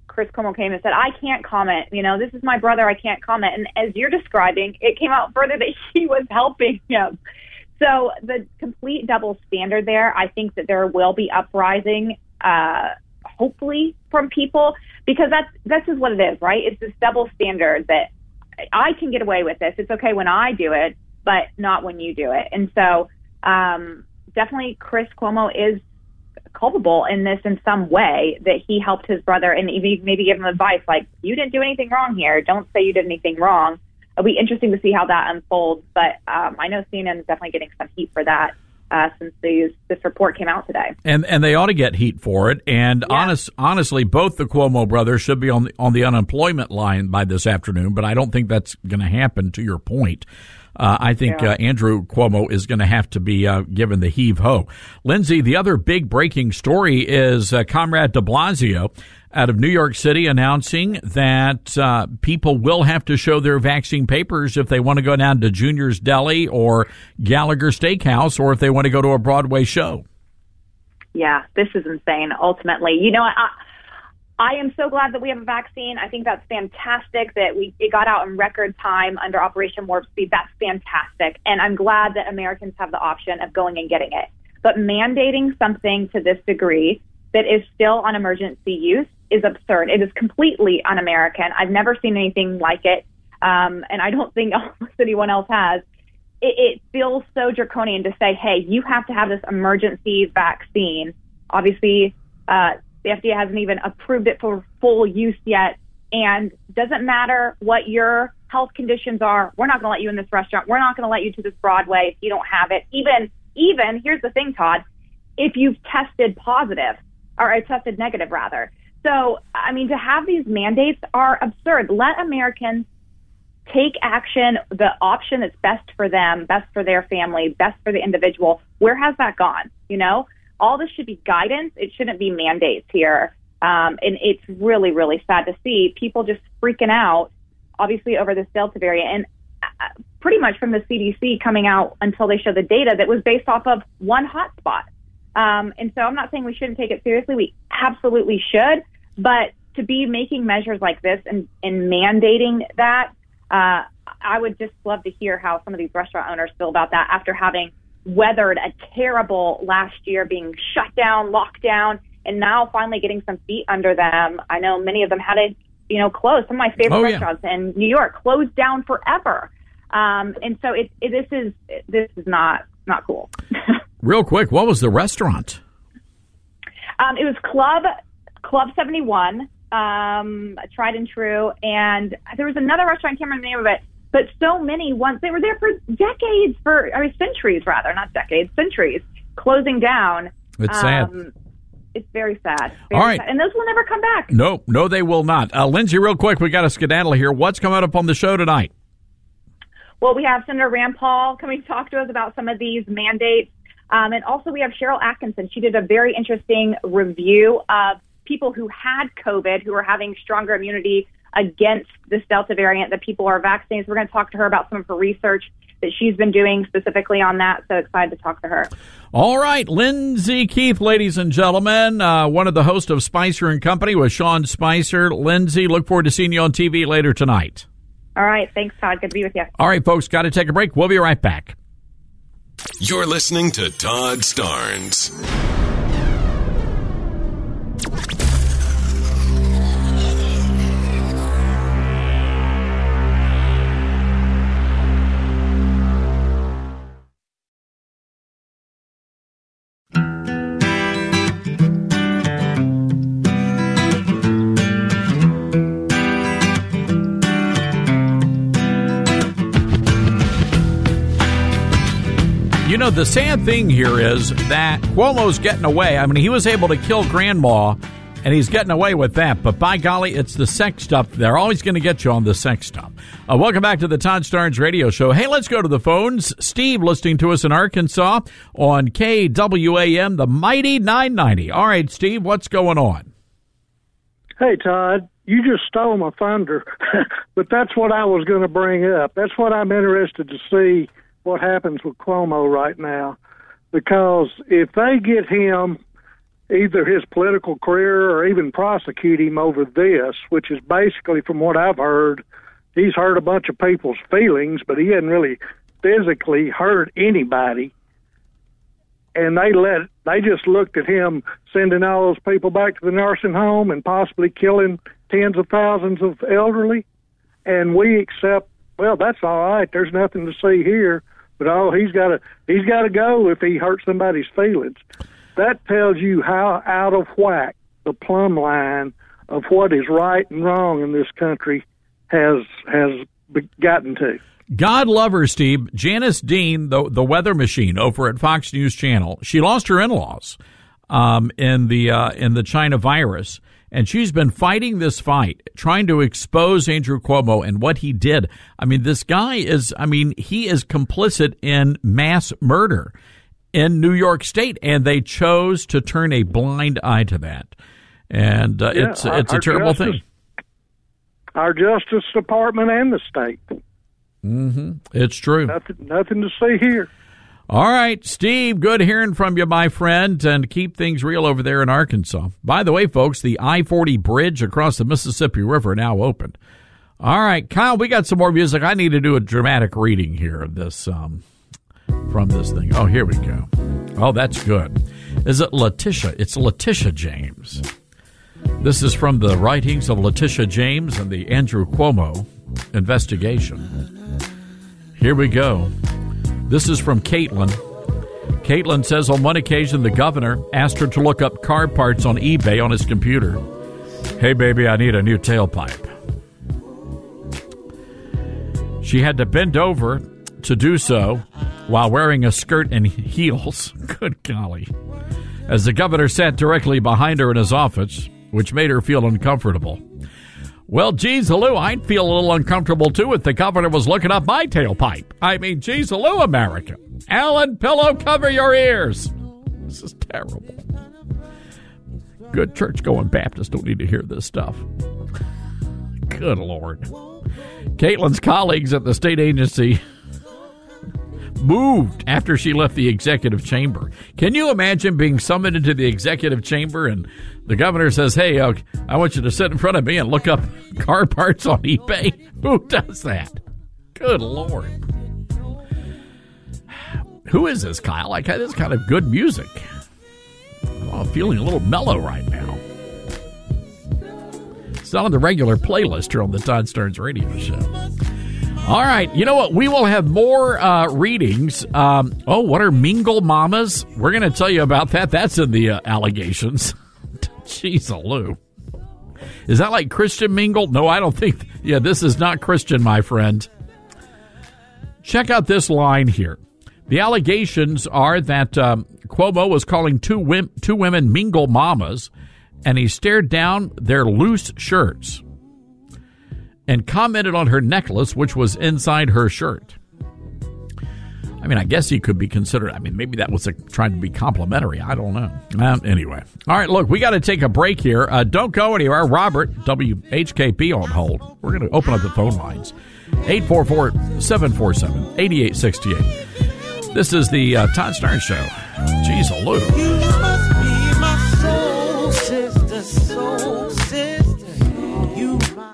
Chris Cuomo came and said, I can't comment. You know, this is my brother. I can't comment. And as you're describing, it came out further that he was helping him. So the complete double standard there, I think that there will be uprising, uh, hopefully from people, because that's, that's just what it is, right? It's this double standard that I can get away with this. It's okay when I do it, but not when you do it. And so um, definitely Chris Cuomo is culpable in this in some way, that he helped his brother and maybe give him advice like, you didn't do anything wrong here. Don't say you did anything wrong. It'll be interesting to see how that unfolds. But um, I know C N N is definitely getting some heat for that uh, since these, this report came out today. And and they ought to get heat for it. And yeah. honest, honestly, both the Cuomo brothers should be on the, on the unemployment line by this afternoon, but I don't think that's going to happen, to your point. Uh, I think yeah. uh, Andrew Cuomo is going to have to be uh, given the heave-ho. Lindsay, the other big breaking story is uh, Comrade de Blasio out of New York City announcing that uh, people will have to show their vaccine papers if they want to go down to Junior's Deli or Gallagher Steakhouse, or if they want to go to a Broadway show. Yeah, this is insane, ultimately. You know, I, I am so glad that we have a vaccine. I think that's fantastic that we it got out in record time under Operation Warp Speed. That's fantastic. And I'm glad that Americans have the option of going and getting it. But mandating something to this degree that is still on emergency use is absurd. It is completely un-American. I've never seen anything like it. Um, and I don't think almost anyone else has. It, it feels so draconian to say, hey, you have to have this emergency vaccine. Obviously, uh, the F D A hasn't even approved it for full use yet. And doesn't matter what your health conditions are, we're not going to let you in this restaurant. We're not going to let you to this Broadway if you don't have it. Even, even, here's the thing, Todd, if you've tested positive, or tested negative, rather. So, I mean, to have these mandates are absurd. Let Americans take action, the option that's best for them, best for their family, best for the individual. Where has that gone? You know, all this should be guidance. It shouldn't be mandates here. Um, and it's really, really sad to see people just freaking out, obviously, over this Delta variant. And uh, pretty much from the C D C coming out until they show the data that was based off of one hotspot. Um, and so I'm not saying we shouldn't take it seriously. We absolutely should. But to be making measures like this and, and mandating that, uh, I would just love to hear how some of these restaurant owners feel about that after having weathered a terrible last year, being shut down, locked down, and now finally getting some feet under them. I know many of them had to, you know, close. Some of my favorite oh, yeah. restaurants in New York closed down forever. Um, and so it, it, this is this is not not cool. Real quick, what was the restaurant? Um, it was Club Club seventy-one, um, tried and true, and there was another restaurant, I can't remember the name of it, but so many once they were there for decades, for I mean centuries rather, not decades, centuries, closing down. It's sad. Um, it's very sad. Very All right, sad. And those will never come back. No, no, they will not. Uh, Lindsay, real quick, we got a skedaddle here. What's coming up on the show tonight? Well, we have Senator Rand Paul coming to talk to us about some of these mandates. Um, and also we have Cheryl Atkinson. She did a very interesting review of people who had COVID, who are having stronger immunity against this Delta variant, that people are vaccinated. So we're going to talk to her about some of her research that she's been doing specifically on that. So excited to talk to her. All right. Lindsay Keith, ladies and gentlemen, uh, one of the hosts of Spicer and Company with Sean Spicer. Lindsay, look forward to seeing you on T V later tonight. All right. Thanks, Todd. Good to be with you. All right, folks, got to take a break. We'll be right back. You're listening to Todd Starnes. You know, the sad thing here is that Cuomo's getting away. I mean, he was able to kill Grandma, and he's getting away with that. But by golly, it's the sex stuff. They're always going to get you on the sex stuff. Uh, welcome back to the Todd Starnes Radio Show. Hey, let's go to the phones. Steve listening to us in Arkansas on K W A M, the mighty nine ninety. All right, Steve, what's going on? Hey, Todd, you just stole my thunder. But that's what I was going to bring up. That's what I'm interested to see what happens with Cuomo right now, because if they get him either his political career or even prosecute him over this, which is basically, from what I've heard, he's hurt a bunch of people's feelings, but he hadn't really physically hurt anybody. And they let they just looked at him sending all those people back to the nursing home and possibly killing tens of thousands of elderly. And we accept, well, that's all right. There's nothing to see here. But oh, he's got to he's got to go if he hurts somebody's feelings. That tells you how out of whack the plumb line of what is right and wrong in this country has has gotten to. God love her, Steve. Janice Dean, the the weather machine over at Fox News Channel, she lost her in-laws um, in the uh, in the China virus, and she's been fighting this fight, trying to expose Andrew Cuomo and what he did. I mean, this guy is, I mean, he is complicit in mass murder in New York State, and they chose to turn a blind eye to that. And uh, yeah, it's our, it's a terrible justice, thing. Our Justice Department and the state. Mm-hmm. It's true. Nothing, nothing to see here. All right, Steve, good hearing from you, my friend, and keep things real over there in Arkansas. By the way, folks, the I forty bridge across the Mississippi River now open. All right, Kyle, we got some more music. I need to do a dramatic reading here of this um, from this thing. Oh, here we go. Oh, that's good. Is it Letitia? It's Letitia James. This is from the writings of Letitia James and the Andrew Cuomo investigation. Here we go. This is from Caitlin. Caitlin says on one occasion the governor asked her to look up car parts on eBay on his computer. Hey, baby, I need a new tailpipe. She had to bend over to do so while wearing a skirt and heels. Good golly. As the governor sat directly behind her in his office, which made her feel uncomfortable. Well, geez, hello, I'd feel a little uncomfortable, too, if the governor was looking up my tailpipe. I mean, geez, hello, America. Alan, pillow, cover your ears. This is terrible. Good church-going Baptists don't need to hear this stuff. Good Lord. Caitlin's colleagues at the state agency moved after she left the executive chamber. Can you imagine being summoned into the executive chamber and the governor says, hey, uh, I want you to sit in front of me and look up car parts on eBay? Who does that? Good Lord. Who is this, Kyle? Like, this is kind of good music. Oh, I'm feeling a little mellow right now. It's not on the regular playlist here on the Todd Starnes radio show. All right, you know what? We will have more uh, readings. Um, oh, what are Mingle Mamas? We're going to tell you about that. That's in the uh, allegations. Jeez-a-loo. Is that like Christian Mingle? No, I don't think. Yeah, this is not Christian, my friend. Check out this line here. The allegations are that um, Cuomo was calling two, wim- two women Mingle Mamas, and he stared down their loose shirts and commented on her necklace, which was inside her shirt. I mean, I guess he could be considered, I mean, maybe that was a, trying to be complimentary. I don't know. Um, anyway. All right, look, we got to take a break here. Uh, don't go anywhere. Robert, W H K P on hold. We're going to open up the phone lines. eight four four, seven four seven, eight eight six eight. This is the uh, Todd Starnes Show. Jeez, a little. You must be my soul sister, soul sister. You my...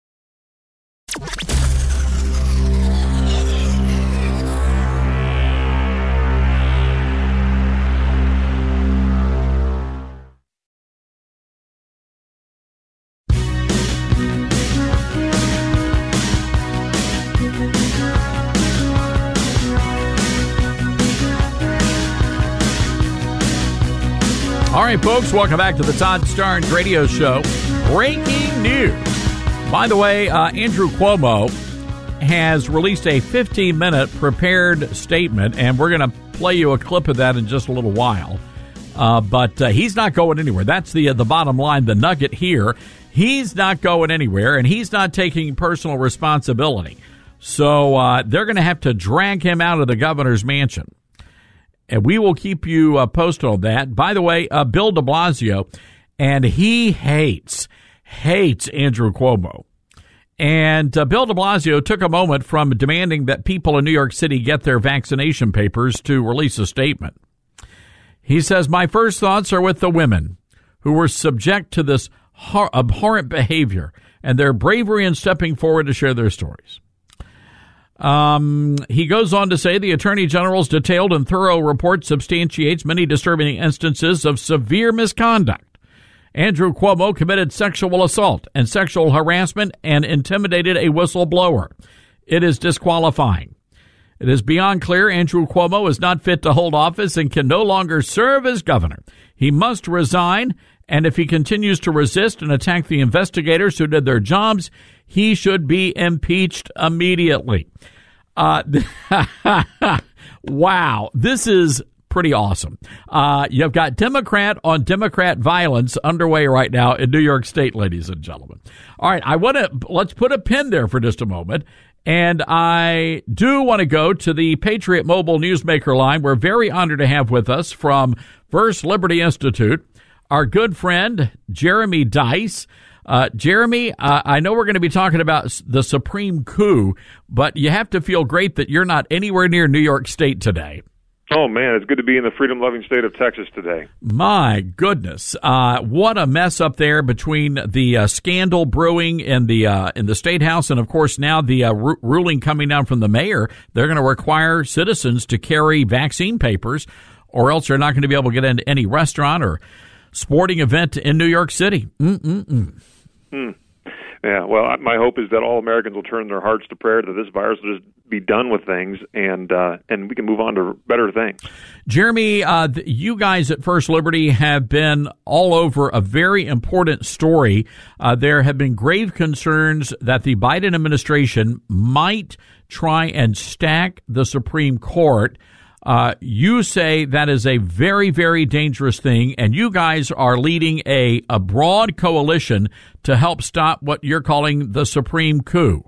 All right, folks, welcome back to the Todd Starnes radio show. Breaking news. By the way, uh, Andrew Cuomo has released a fifteen-minute prepared statement, and we're going to play you a clip of that in just a little while. Uh, but uh, he's not going anywhere. That's the uh, the bottom line, the nugget here. He's not going anywhere, and he's not taking personal responsibility. So uh, they're going to have to drag him out of the governor's mansion. And we will keep you uh, posted on that. By the way, uh, Bill de Blasio, and he hates, hates Andrew Cuomo. And uh, Bill de Blasio took a moment from demanding that people in New York City get their vaccination papers to release a statement. He says, my first thoughts are with the women who were subject to this hor- abhorrent behavior and their bravery in stepping forward to share their stories. Um, he goes on to say the Attorney General's detailed and thorough report substantiates many disturbing instances of severe misconduct. Andrew Cuomo committed sexual assault and sexual harassment and intimidated a whistleblower. It is disqualifying. It is beyond clear Andrew Cuomo is not fit to hold office and can no longer serve as governor. He must resign, and if he continues to resist and attack the investigators who did their jobs, he should be impeached immediately. Uh, wow, this is pretty awesome. Uh, you've got Democrat on Democrat violence underway right now in New York State, ladies and gentlemen. All right, I want to let's put a pin there for just a moment. And I do want to go to the Patriot Mobile Newsmaker line. We're very honored to have with us from First Liberty Institute our good friend Jeremy Dys. Uh, Jeremy, uh, I know we're going to be talking about the Supreme Coup, but you have to feel great that you're not anywhere near New York State today. Oh, man, it's good to be in the freedom-loving state of Texas today. My goodness. Uh, what a mess up there between the uh, scandal brewing in the uh, in the State House and, of course, now the uh, r- ruling coming down from the mayor. They're going to require citizens to carry vaccine papers or else they're not going to be able to get into any restaurant or sporting event in New York City. Mm-mm-mm. Hmm. Yeah, well, my hope is that all Americans will turn their hearts to prayer that this virus will just be done with things and uh, and we can move on to better things. Jeremy, uh, you guys at First Liberty have been all over a very important story. Uh, there have been grave concerns that the Biden administration might try and stack the Supreme Court. Uh, you say that is a very, very dangerous thing, and you guys are leading a, a broad coalition to help stop what you're calling the Supreme Coup.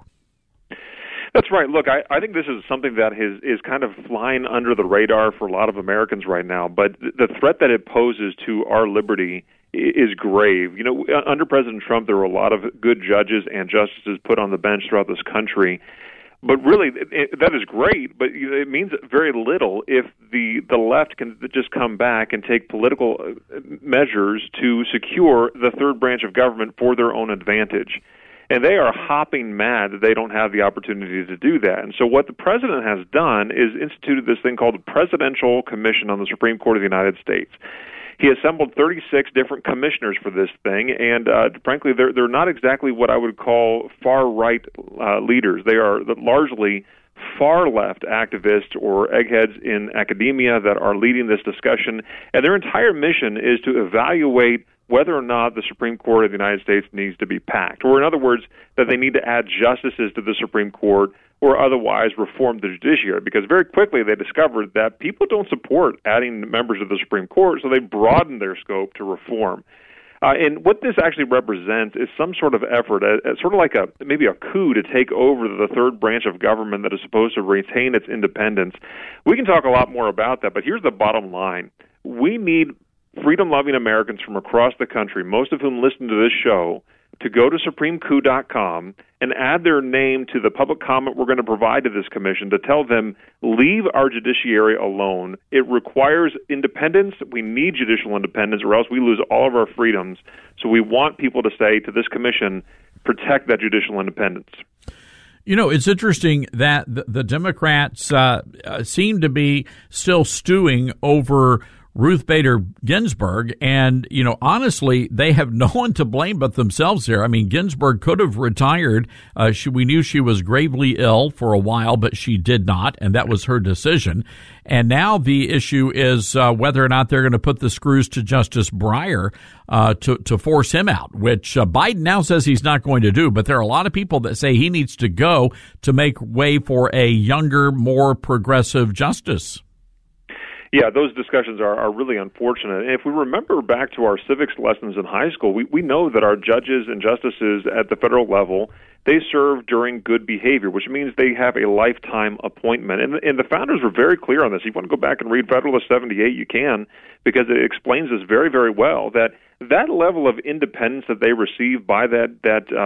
That's right. Look, I, I think this is something that is, is kind of flying under the radar for a lot of Americans right now, but the threat that it poses to our liberty is grave. You know, under President Trump, there were a lot of good judges and justices put on the bench throughout this country. But really, it, that is great, but it means very little if the, the left can just come back and take political measures to secure the third branch of government for their own advantage. And they are hopping mad that they don't have the opportunity to do that. And so what the president has done is instituted this thing called the Presidential Commission on the Supreme Court of the United States. He assembled thirty-six different commissioners for this thing, and uh, frankly, they're they're not exactly what I would call far-right uh, leaders. They are largely far-left activists or eggheads in academia that are leading this discussion, and their entire mission is to evaluate whether or not the Supreme Court of the United States needs to be packed, or in other words, that they need to add justices to the Supreme Court or otherwise reform the judiciary, because very quickly they discovered that people don't support adding members of the Supreme Court, so they broadened their scope to reform. Uh, and what this actually represents is some sort of effort, uh, sort of like a maybe a coup to take over the third branch of government that is supposed to retain its independence. We can talk a lot more about that, but here's the bottom line. We need freedom-loving Americans from across the country, most of whom listen to this show, to go to supreme coup dot com and add their name to the public comment we're going to provide to this commission to tell them, leave our judiciary alone. It requires independence. We need judicial independence or else we lose all of our freedoms. So we want people to say to this commission, protect that judicial independence. You know, it's interesting that the, the Democrats uh, uh, seem to be still stewing over Ruth Bader Ginsburg, and, you know, honestly, they have no one to blame but themselves here. I mean, Ginsburg could have retired. Uh, she, we knew she was gravely ill for a while, but she did not, and that was her decision. And now the issue is uh, whether or not they're going to put the screws to Justice Breyer uh, to, to force him out, which uh, Biden now says he's not going to do. But there are a lot of people that say he needs to go to make way for a younger, more progressive justice. Yeah, those discussions are, are really unfortunate. And if we remember back to our civics lessons in high school, we, we know that our judges and justices at the federal level, they serve during good behavior, which means they have a lifetime appointment. And, and the founders were very clear on this. If you want to go back and read Federalist seventy-eight, you can, because it explains this very, very well, that that level of independence that they receive by that that uh,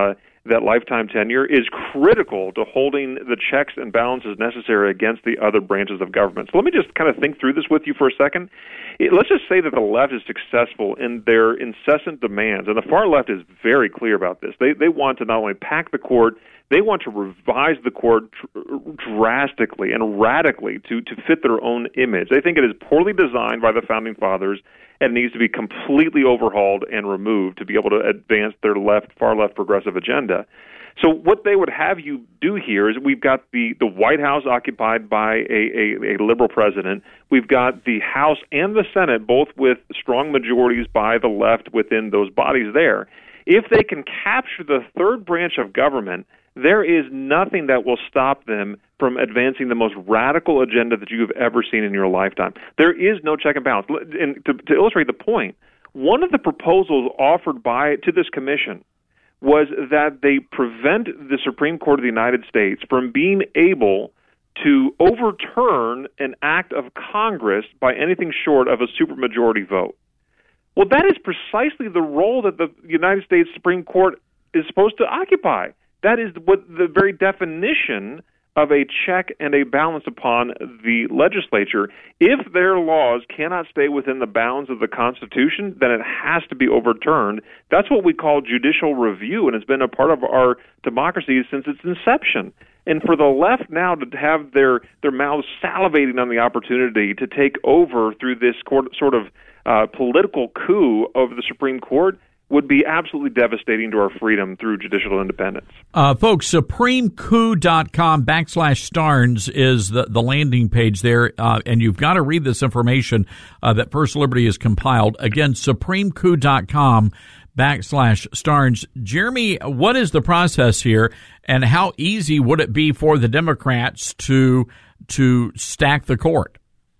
that lifetime tenure is critical to holding the checks and balances necessary against the other branches of government. So let me just kind of think through this with you for a second. It, let's just say that the left is successful in their incessant demands, and the far left is very clear about this. They they want to not only pack the court, they want to revise the court dr- drastically and radically to, to fit their own image. They think it is poorly designed by the Founding Fathers and needs to be completely overhauled and removed to be able to advance their left, far left progressive agenda. So what they would have you do here is we've got the, the White House occupied by a, a, a liberal president. We've got the House and the Senate, both with strong majorities by the left within those bodies there. If they can capture the third branch of government, there is nothing that will stop them from advancing the most radical agenda that you have ever seen in your lifetime. There is no check and balance. And to, to illustrate the point, one of the proposals offered by to this commission was that they prevent the Supreme Court of the United States from being able to overturn an act of Congress by anything short of a supermajority vote. Well, that is precisely the role that the United States Supreme Court is supposed to occupy. That is what the very definition of a check and a balance upon the legislature. If their laws cannot stay within the bounds of the Constitution, then it has to be overturned. That's what we call judicial review, and it's been a part of our democracy since its inception. And for the left now to have their, their mouths salivating on the opportunity to take over through this sort of uh, political coup of the Supreme Court would be absolutely devastating to our freedom through judicial independence. Uh, folks, supreme coup dot com backslash Starnes is the, the landing page there, uh, and you've got to read this information uh, that First Liberty has compiled. Again, supreme coup dot com backslash Starnes. Jeremy, what is the process here, and how easy would it be for the Democrats to to stack the court?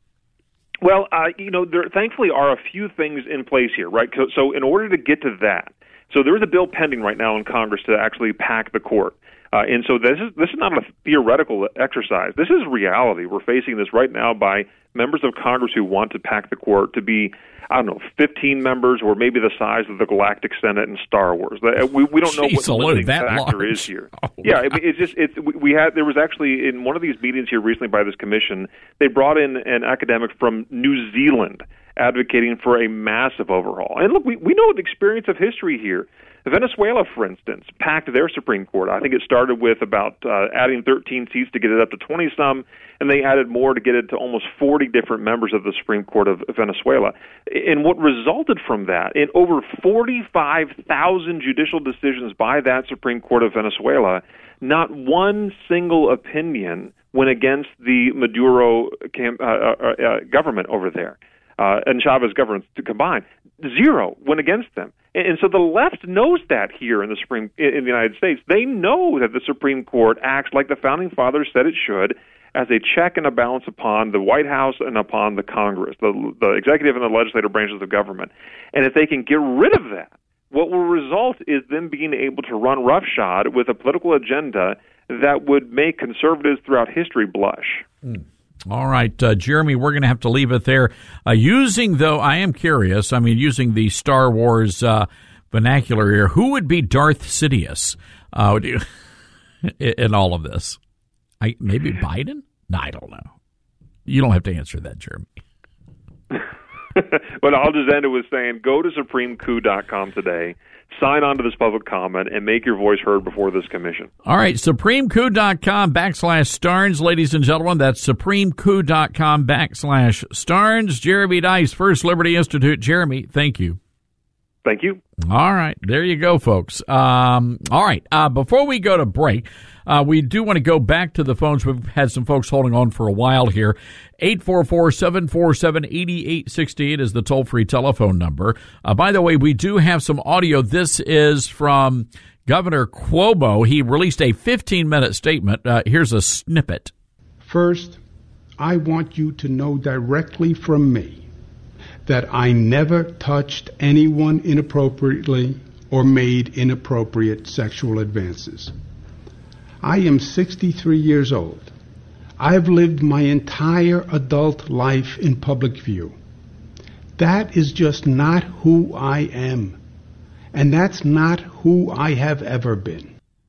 Well, uh, you know, there thankfully are a few things in place here, right? So in order to get to that, so there is a bill pending right now in Congress to actually pack the court. Uh, and so this is this is not a theoretical exercise. This is reality. We're facing this right now by members of Congress who want to pack the court to be, I don't know, fifteen members or maybe the size of the Galactic Senate in Star Wars. We we don't know Jeez, what the limiting that factor large. is here. Oh, yeah, I mean, it's just it's we had there was actually in one of these meetings here recently by this commission, they brought in an academic from New Zealand advocating for a massive overhaul. And look, we we know the experience of history here. Venezuela, for instance, packed their Supreme Court. I think it started with about uh, adding thirteen seats to get it up to twenty-some, and they added more to get it to almost forty different members of the Supreme Court of Venezuela. And what resulted from that, in over forty-five thousand judicial decisions by that Supreme Court of Venezuela, not one single opinion went against the Maduro camp, uh, uh, uh, government over there. Uh, and Chavez governments to combine, zero went against them. And, and so the left knows that here in the Supreme in the United States. They know that the Supreme Court acts like the Founding Fathers said it should, as a check and a balance upon the White House and upon the Congress, the, the executive and the legislative branches of government. And if they can get rid of that, what will result is them being able to run roughshod with a political agenda that would make conservatives throughout history blush. Mm. All right, uh, Jeremy, we're going to have to leave it there. Uh, using, though, I am curious, I mean, using the Star Wars uh, vernacular here, who would be Darth Sidious uh, in all of this? I, maybe Biden? No, I don't know. You don't have to answer that, Jeremy. But I'll just end it with saying, go to supreme coup dot com today, sign on to this public comment, and make your voice heard before this commission. All right, supreme coup dot com backslash Starnes, ladies and gentlemen. That's supreme coup dot com backslash Starnes. Jeremy Dys, First Liberty Institute. Jeremy, thank you. Thank you. All right, there you go, folks. Um, all right, uh, before we go to break, uh, we do want to go back to the phones. We've had some folks holding on for a while here. eight four four, seven four seven, eight eight six eight is the toll-free telephone number. Uh, by the way, we do have some audio. This is from Governor Cuomo. He released a fifteen-minute statement. Uh, here's a snippet. First, I want you to know directly from me that I never touched anyone inappropriately or made inappropriate sexual advances. I am sixty-three years old. I've lived my entire adult life in public view. That is just not who I am. And that's not who I have ever been.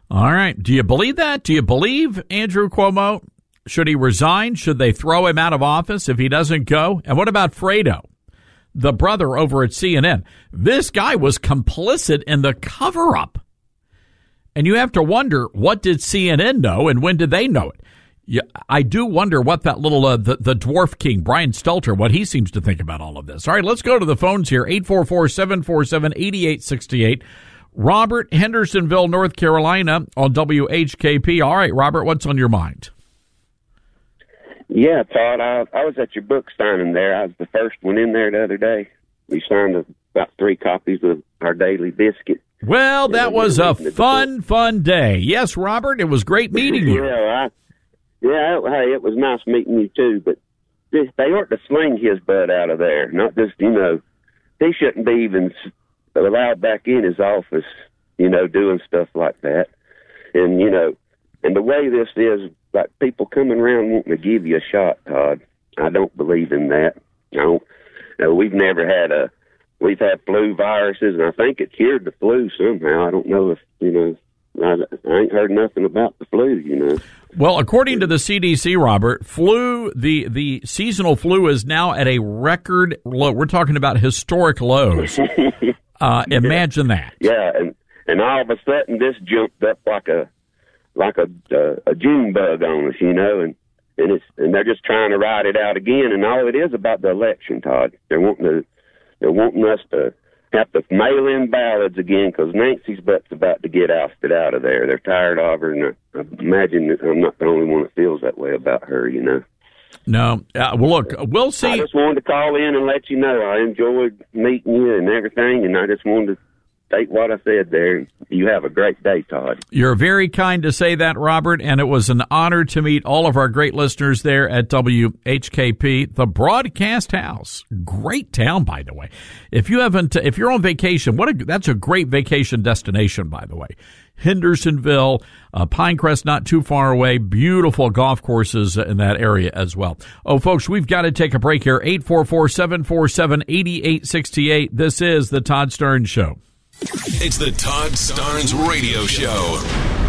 All right. Do you believe that? Do you believe Andrew Cuomo? Should he resign? Should they throw him out of office if he doesn't go? And what about Fredo, the brother over at C N N? This guy was complicit in the cover-up. And you have to wonder, what did C N N know and when did they know it? Yeah, I do wonder what that little, uh, the, the dwarf king, Brian Stelter, what he seems to think about all of this. All right, let's go to the phones here, eight four four, seven four seven, eight eight six eight. Robert, Hendersonville, North Carolina on W H K P. All right, Robert, what's on your mind? Yeah, Todd, I, I was at your book signing there. I was the first one in there the other day. We signed about three copies of our daily biscuit. Well, that was a fun, fun day. Yes, Robert, it was great meeting you. Yeah, I, yeah, it, hey, it was nice meeting you too, but this, they ought to sling his butt out of there. Not just, you know, he shouldn't be even allowed back in his office, you know, doing stuff like that. And, you know, and the way this is, like people coming around wanting to give you a shot, Todd, I don't believe in that. I don't, you know, we've never had a, we've had flu viruses, and I think it cured the flu somehow. I don't know if, you know, I, I ain't heard nothing about the flu, you know. Well, according to the C D C, Robert, flu, the, the seasonal flu is now at a record low. We're talking about historic lows. uh, imagine that. Yeah, and, and all of a sudden this jumped up like a, like a uh, a June bug on us, you know, and and it's and they're just trying to ride it out again. And all it is about the election, Todd. They're wanting to they're wanting us to have to mail in ballots again because Nancy's butt's about to get ousted out of there. They're tired of her, and I, I imagine that I'm not the only one that feels that way about her, you know. No, uh, well, look, we'll see. I just wanted to call in and let you know I enjoyed meeting you and everything, and I just wanted to take what I said there. You have a great day, Todd. You're very kind to say that, Robert, and it was an honor to meet all of our great listeners there at W H K P, the Broadcast House. Great town, by the way. If you haven't, if you're on vacation, what a, that's a great vacation destination, by the way. Hendersonville, uh, Pinecrest, not too far away. Beautiful golf courses in that area as well. Oh, folks, we've got to take a break here. eight four four, seven four seven, eight eight six eight. This is the Todd Starnes Show. It's the Todd Starnes Radio Show.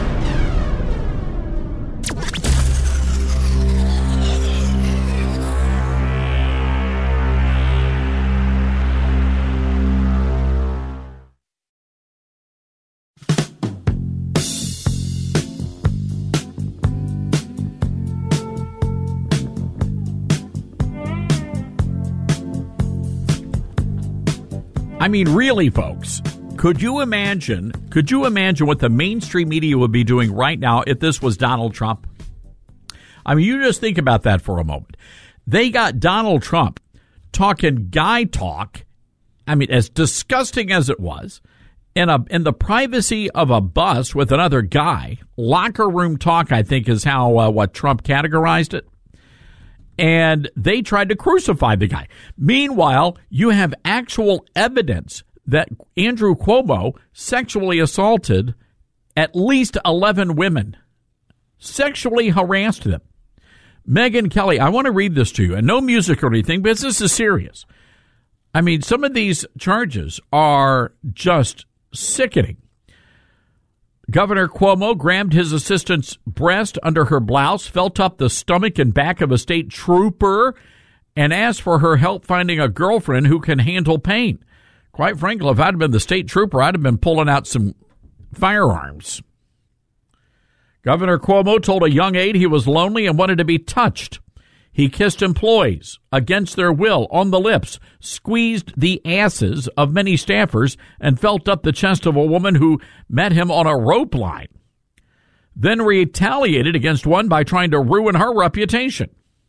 I mean, really, folks. Could you imagine, could you imagine what the mainstream media would be doing right now if this was Donald Trump? I mean, you just think about that for a moment. They got Donald Trump talking guy talk, I mean, as disgusting as it was, in a in the privacy of a bus with another guy. Locker room talk, I think, is how uh, what Trump categorized it. And they tried to crucify the guy. Meanwhile, you have actual evidence that Andrew Cuomo sexually assaulted at least eleven women, sexually harassed them. Megyn Kelly, I want to read this to you, and no music or anything, but this is serious. I mean, some of these charges are just sickening. Governor Cuomo grabbed his assistant's breast under her blouse, felt up the stomach and back of a state trooper, and asked for her help finding a girlfriend who can handle pain. Quite frankly, if I'd been the state trooper, I'd have been pulling out some firearms. Governor Cuomo told a young aide he was lonely and wanted to be touched. He kissed employees against their will on the lips, squeezed the asses of many staffers, and felt up the chest of a woman who met him on a rope line. Then retaliated against one by trying to ruin her reputation.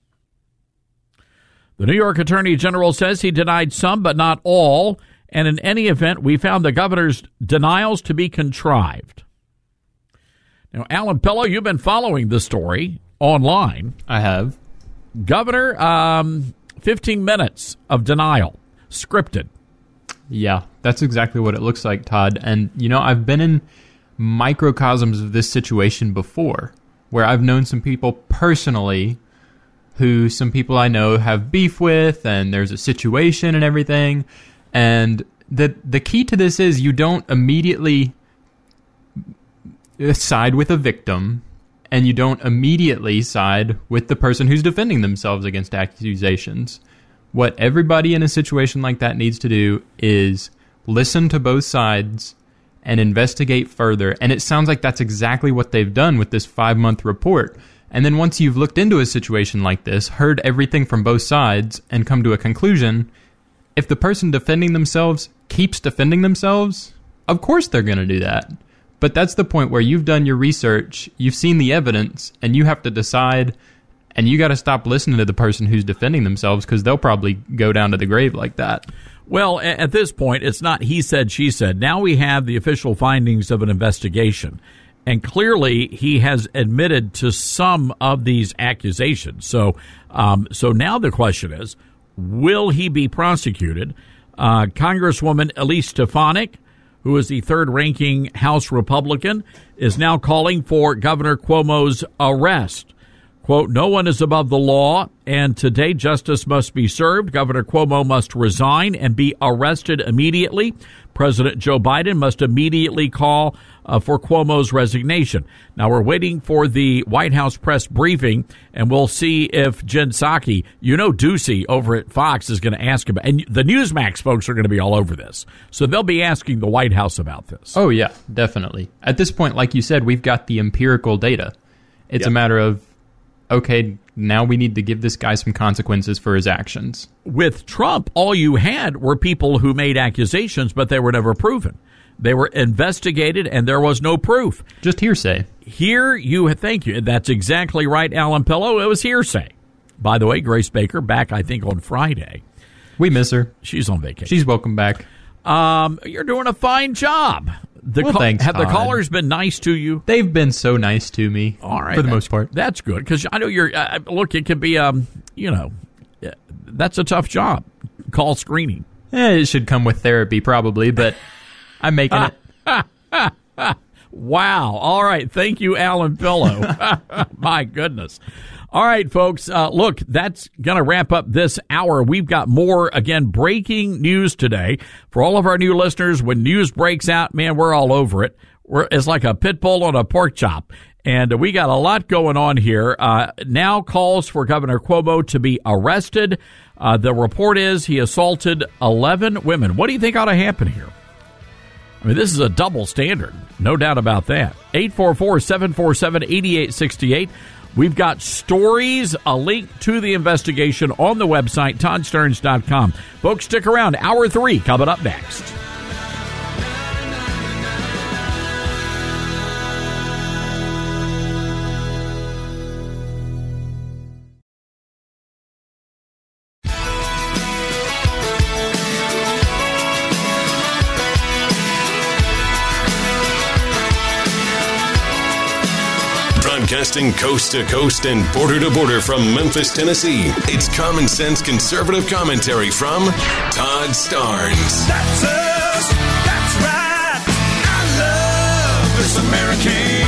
The New York Attorney General says he denied some but not all, and in any event, we found the governor's denials to be contrived. Now, Alan Pello, you've been following this story online. I have. Governor, um, fifteen minutes of denial, scripted. Yeah, that's exactly what it looks like, Todd. And, you know, I've been in microcosms of this situation before, where I've known some people personally who some people I know have beef with, and there's a situation and everything. And the the key to this is you don't immediately side with a victim, and you don't immediately side with the person who's defending themselves against accusations. What everybody in a situation like that needs to do is listen to both sides and investigate further. And it sounds like that's exactly what they've done with this five-month report. And then once you've looked into a situation like this, heard everything from both sides, and come to a conclusion, if the person defending themselves keeps defending themselves, of course they're going to do that. But that's the point where you've done your research, you've seen the evidence, and you have to decide, and you got to stop listening to the person who's defending themselves, because they'll probably go down to the grave like that. Well, at this point, it's not he said, she said. Now we have the official findings of an investigation. And clearly, he has admitted to some of these accusations. So, um, so now the question is, will he be prosecuted? Uh, Congresswoman Elise Stefanik, who is the third-ranking House Republican, is now calling for Governor Cuomo's arrest. Quote, no one is above the law, and today justice must be served. Governor Cuomo must resign and be arrested immediately. President Joe Biden must immediately call uh, for Cuomo's resignation. Now, we're waiting for the White House press briefing, and we'll see if Jen Psaki, you know, Ducey over at Fox is going to ask about, and the Newsmax folks are going to be all over this. So they'll be asking the White House about this. Oh, yeah, definitely. At this point, like you said, we've got the empirical data. It's yep. a matter of, okay, now we need to give this guy some consequences for his actions. With Trump, all you had were people who made accusations, but they were never proven. They were investigated, and there was no proof. Just hearsay. Here, you thank you. That's exactly right, Alan Pillow. It was hearsay. By the way, Grace Baker back, I think, on Friday. We miss her. She's on vacation. She's welcome back. Um, you're doing a fine job. The well, call, thanks, have Todd. the callers been nice to you? They've been so nice to me. All right, for the most part. That's good, because I know you're. Uh, look, it can be, um, you know, that's a tough job. Call screening. Eh, it should come with therapy, probably, but I'm making it. Wow. All right. Thank you, Alan Pillow. My goodness. All right, folks. Uh, look, that's going to wrap up this hour. We've got more, again, breaking news today. For all of our new listeners, when news breaks out, man, we're all over it. We're, it's like a pit bull on a pork chop. And we got a lot going on here. Uh, now calls for Governor Cuomo to be arrested. Uh, the report is he assaulted eleven women. What do you think ought to happen here? I mean, this is a double standard. No doubt about that. eight four four, seven four seven, eight eight six eight. We've got stories, a link to the investigation on the website, todd stearns dot com. Folks, stick around. Hour three coming up next. Broadcasting coast to coast and border to border from Memphis, Tennessee. It's common sense conservative commentary from Todd Starnes. That's us. That's right. I love this American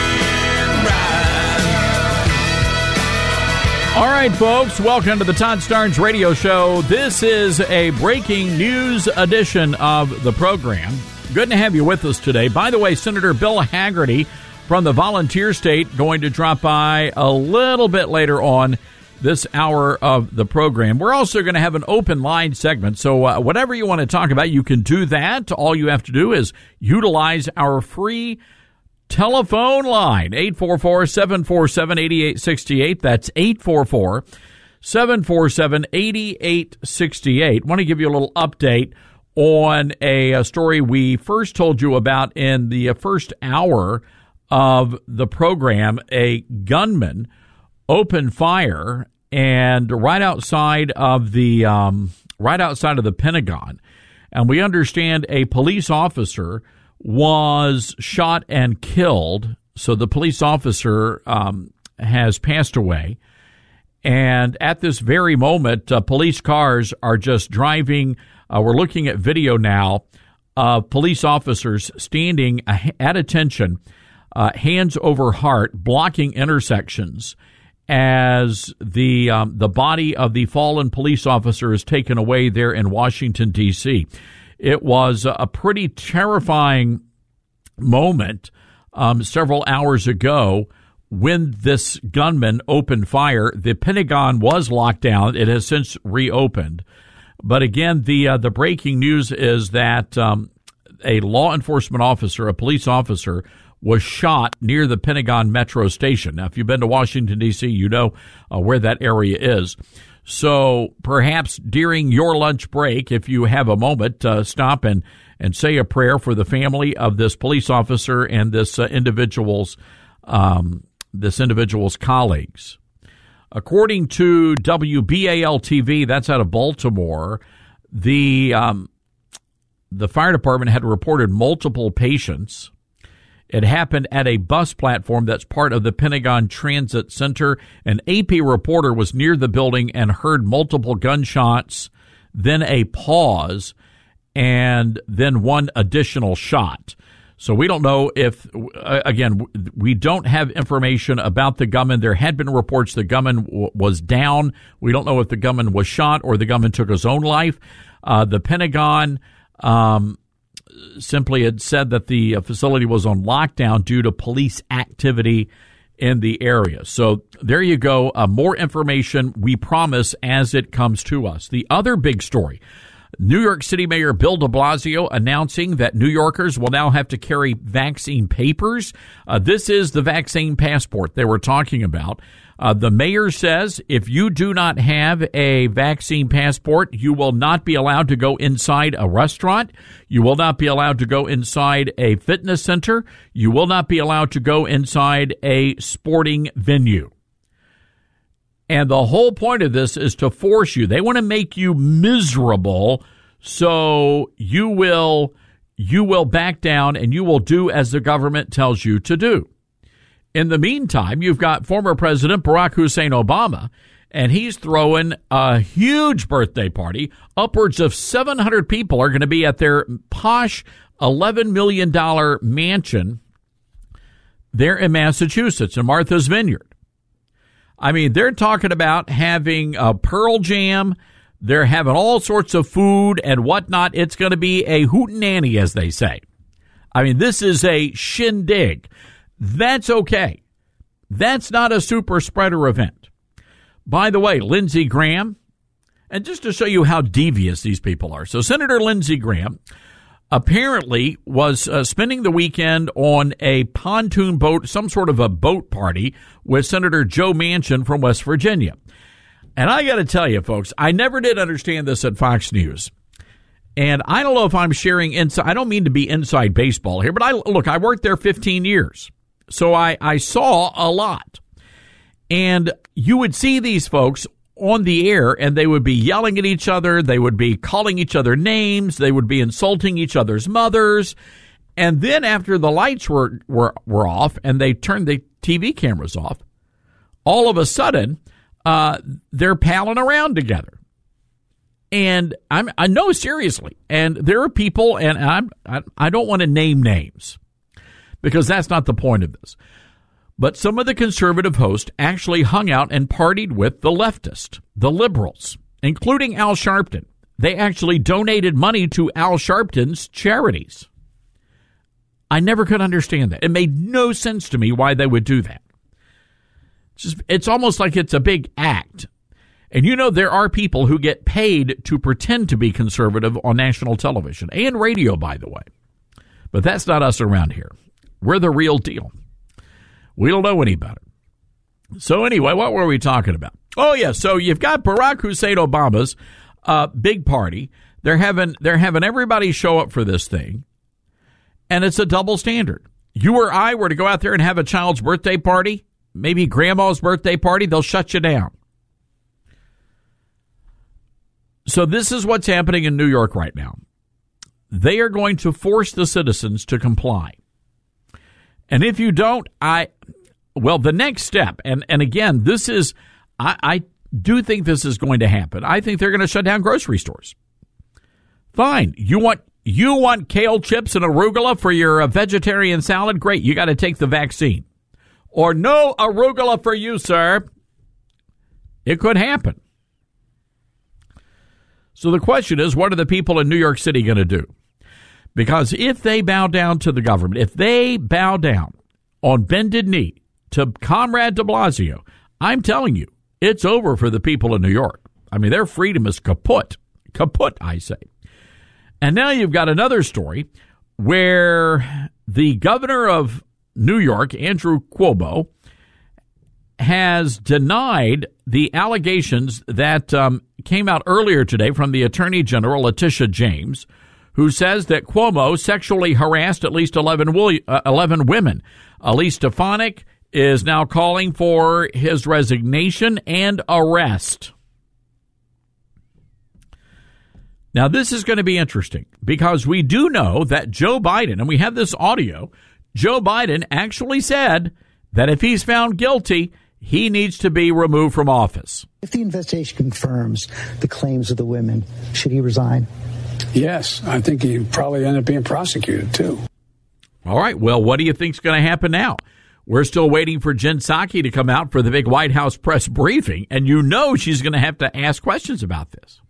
ride. All right, folks, welcome to the Todd Starnes Radio Show. This is a breaking news edition of the program. Good to have you with us today. By the way, Senator Bill Hagerty from the Volunteer State going to drop by a little bit later on this hour of the program. We're also going to have an open line segment, so uh, whatever you want to talk about, you can do that. All you have to do is utilize our free telephone line, eight four four, seven four seven, eight eight six eight. That's eight four four, seven four seven, eight eight six eight. I want to give you a little update on a, a story we first told you about in the first hour of the program. A gunman opened fire and right outside of the um, right outside of the Pentagon, and we understand a police officer was shot and killed. So the police officer um, has passed away, and at this very moment, uh, police cars are just driving. Uh, we're looking at video now of police officers standing at attention. Uh, hands over heart, blocking intersections as the um, the body of the fallen police officer is taken away there in Washington, D C It was a pretty terrifying moment um, several hours ago when this gunman opened fire. The Pentagon was locked down. It has since reopened. But again, the uh, the breaking news is that um, a law enforcement officer, a police officer, was shot near the Pentagon Metro Station. Now, if you've been to Washington, D C, you know uh, where that area is. So perhaps during your lunch break, if you have a moment, uh, stop and, and say a prayer for the family of this police officer and this uh, individual's um, this individual's colleagues. According to W B A L T V, that's out of Baltimore, the um, the fire department had reported multiple patients. It happened at a bus platform that's part of the Pentagon Transit Center. An A P reporter was near the building and heard multiple gunshots, then a pause, and then one additional shot. So we don't know if, uh, again, we don't have information about the gunman. There had been reports the gunman w- was down. We don't know if the gunman was shot or the gunman took his own life. Uh, the Pentagon um, simply had said that the facility was on lockdown due to police activity in the area. So there you go. Uh, more information, we promise, as it comes to us. The other big story, New York City Mayor Bill de Blasio announcing that New Yorkers will now have to carry vaccine papers. Uh, this is the vaccine passport they were talking about. Uh, the mayor says if you do not have a vaccine passport, you will not be allowed to go inside a restaurant. You will not be allowed to go inside a fitness center. You will not be allowed to go inside a sporting venue. And the whole point of this is to force you. They want to make you miserable, so you will you will back down and you will do as the government tells you to do. In the meantime, you've got former President Barack Hussein Obama, and he's throwing a huge birthday party. Upwards of seven hundred people are going to be at their posh eleven million dollars mansion there in Massachusetts, in Martha's Vineyard. I mean, they're talking about having a Pearl Jam. They're having all sorts of food and whatnot. It's going to be a hootenanny, as they say. I mean, this is a shindig. That's okay. That's not a super spreader event. By the way, Lindsey Graham, and just to show you how devious these people are. So Senator Lindsey Graham apparently was uh, spending the weekend on a pontoon boat, some sort of a boat party with Senator Joe Manchin from West Virginia. And I got to tell you, folks, I never did understand this at Fox News. And I don't know if I'm sharing inside. I don't mean to be inside baseball here, but I look, I worked there fifteen years. So I, I saw a lot. And you would see these folks on the air, and they would be yelling at each other. They would be calling each other names. They would be insulting each other's mothers. And then after the lights were, were, were off and they turned the T V cameras off, all of a sudden, uh, they're palling around together. And I'm, I know seriously. And there are people, and I'm, I, I don't want to name names because that's not the point of this. But some of the conservative hosts actually hung out and partied with the leftists, the liberals, including Al Sharpton. They actually donated money to Al Sharpton's charities. I never could understand that. It made no sense to me why they would do that. It's just, it's almost like it's a big act. And you know, there are people who get paid to pretend to be conservative on national television and radio, by the way. But that's not us around here. We're the real deal. We don't know any better. So anyway, what were we talking about? Oh, yeah, so you've got Barack Hussein Obama's uh, big party. They're having they're having everybody show up for this thing, and it's a double standard. You or I were to go out there and have a child's birthday party, maybe grandma's birthday party, they'll shut you down. So this is what's happening in New York right now. They are going to force the citizens to comply. And if you don't, I, well, the next step, and, and again, this is, I, I do think this is going to happen. I think they're going to shut down grocery stores. Fine. You want, you want kale chips and arugula for your uh, vegetarian salad? Great. You got to take the vaccine. Or no arugula for you, sir. It could happen. So the question is, what are the people in New York City going to do? Because if they bow down to the government, if they bow down on bended knee to Comrade de Blasio. I'm telling you, it's over for the people of New York. I mean, their freedom is kaput. Kaput, I say. And now you've got another story where the governor of New York, Andrew Cuomo, has denied the allegations that um, came out earlier today from the Attorney General, Letitia James, who says that Cuomo sexually harassed at least eleven, uh, eleven women. Elise Stefanik is now calling for his resignation and arrest. Now, this is going to be interesting because we do know that Joe Biden, and we have this audio, Joe Biden actually said that if he's found guilty, he needs to be removed from office. If the investigation confirms the claims of the women, should he resign? Yes, I think he probably end up being prosecuted, too. All right. Well, what do you think's going to happen now? We're still waiting for Jen Psaki to come out for the big White House press briefing, and you know she's going to have to ask questions about this.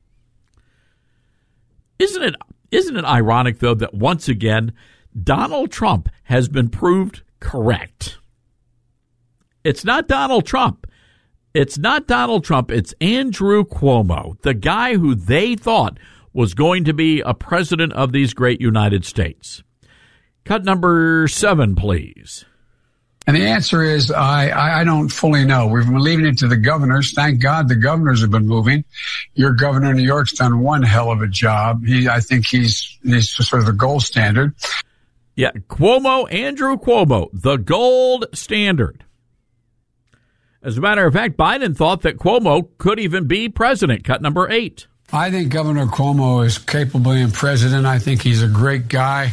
Isn't it, isn't it ironic, though, that once again, Donald Trump has been proved correct? It's not Donald Trump. It's not Donald Trump. It's Andrew Cuomo, the guy who they thought was going to be a president of these great United States. Cut number seven, please. And the answer is, I, I don't fully know. We've been leaving it to the governors. Thank God the governors have been moving. Your governor of New York's done one hell of a job. He, I think he's, he's sort of the gold standard. Yeah, Cuomo, Andrew Cuomo, the gold standard. As a matter of fact, Biden thought that Cuomo could even be president. Cut number eight. I think Governor Cuomo is capable of being president. I think he's a great guy.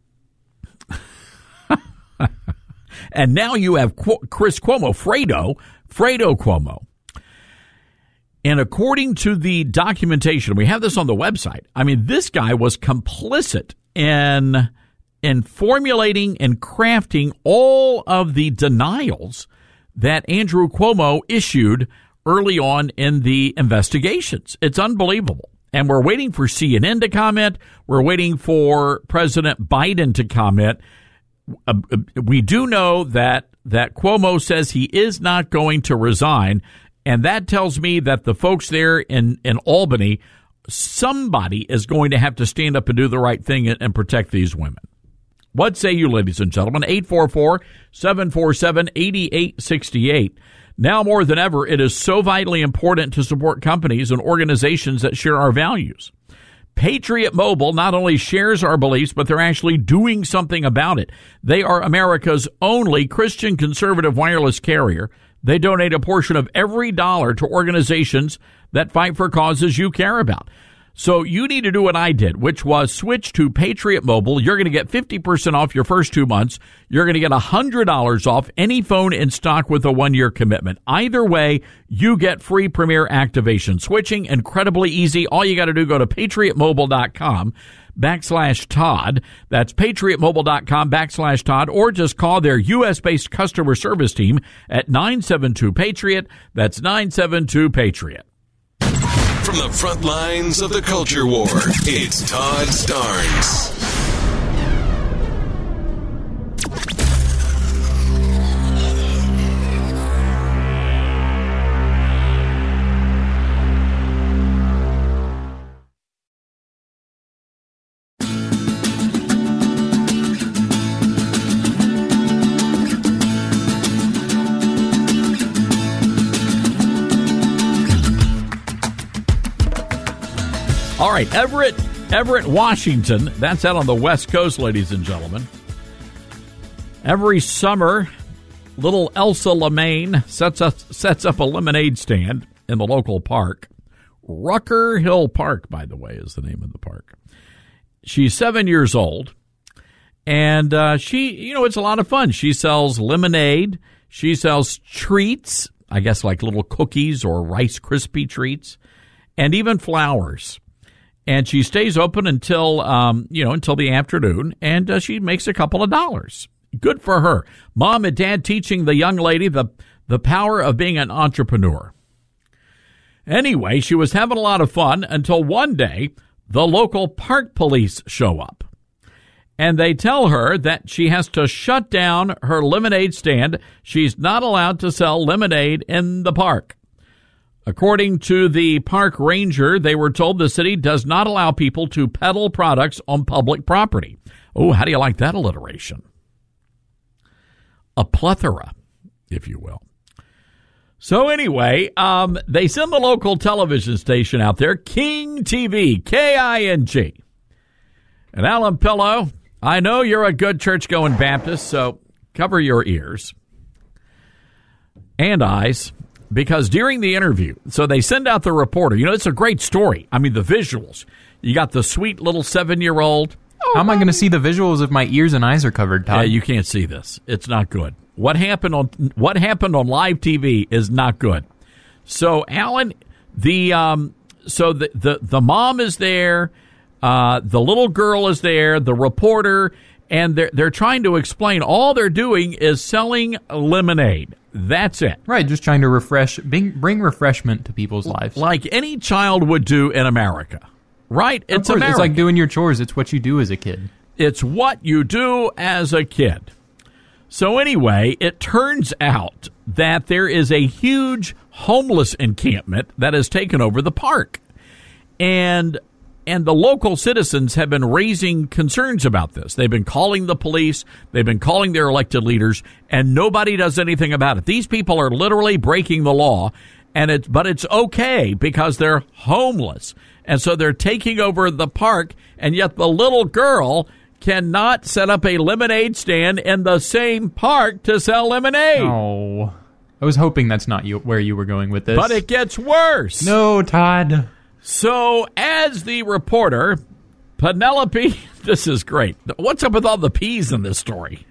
And now you have Qu- Chris Cuomo, Fredo, Fredo Cuomo. And according to the documentation, we have this on the website. I mean, this guy was complicit in, in formulating and crafting all of the denials that Andrew Cuomo issued early on in the investigations. It's unbelievable. And we're waiting for C N N to comment. We're waiting for President Biden to comment. Uh, we do know that, that Cuomo says he is not going to resign. And that tells me that the folks there in, in Albany, somebody is going to have to stand up and do the right thing and, and protect these women. What say you, ladies and gentlemen? eight four four, seven four seven, eight eight six eight. Now more than ever, it is so vitally important to support companies and organizations that share our values. Patriot Mobile not only shares our beliefs, but they're actually doing something about it. They are America's only Christian conservative wireless carrier. They donate a portion of every dollar to organizations that fight for causes you care about. So you need to do what I did, which was switch to Patriot Mobile. You're going to get fifty percent off your first two months. You're going to get one hundred dollars off any phone in stock with a one-year commitment. Either way, you get free Premier activation. Switching, incredibly easy. All you got to do, go to patriotmobile.com backslash Todd. That's patriotmobile.com backslash Todd, or just call their U S-based customer service team at nine seven two Patriot. That's nine seven two Patriot. From the front lines of the culture war, it's Todd Starnes. All right, Everett, Everett, Washington. That's out on the West Coast, ladies and gentlemen. Every summer, little Elsa Lemaine sets up, sets up a lemonade stand in the local park. Rucker Hill Park, by the way, is the name of the park. She's seven years old, and uh, she, you know, it's a lot of fun. She sells lemonade. She sells treats, I guess like little cookies or Rice Krispie treats, and even flowers. And she stays open until, um, you know, until the afternoon, and uh, she makes a couple of dollars. Good for her. Mom and dad teaching the young lady the, the power of being an entrepreneur. Anyway, she was having a lot of fun until one day the local park police show up. and they tell her that she has to shut down her lemonade stand. She's not allowed to sell lemonade in the park. According to the park ranger, they were told the city does not allow people to peddle products on public property. Oh, how do you like that alliteration? A plethora, if you will. So anyway, um, they send the local television station out there, King T V, K I N G. And Alan Pillow, I know you're a good church-going Baptist, so cover your ears and eyes, because during the interview, so they send out the reporter. You know, it's a great story. I mean, the visuals. You got the sweet little seven-year-old. How am I going to see the visuals if my ears and eyes are covered, Todd? Yeah, you can't see this. It's not good. What happened on what happened on live T V is not good. So, Alan, the um, so the, the the mom is there, uh, the little girl is there, the reporter, and they're they're trying to explain. All they're doing is selling lemonade. That's it. Right, just trying to refresh, bring, bring refreshment to people's lives, like any child would do in America. Right? It's of course, America. It's like doing your chores. It's what you do as a kid. It's what you do as a kid. So anyway, it turns out that there is a huge homeless encampment that has taken over the park. And and the local citizens have been raising concerns about this. They've been calling the police, they've been calling their elected leaders, and nobody does anything about it. These people are literally breaking the law, and it's but it's okay because they're homeless. And so they're taking over the park, and yet the little girl cannot set up a lemonade stand in the same park to sell lemonade. Oh, I was hoping that's not you, where you were going with this. But it gets worse. No, Todd. So as the reporter, Penelope, this is great. What's up with all the P's in this story?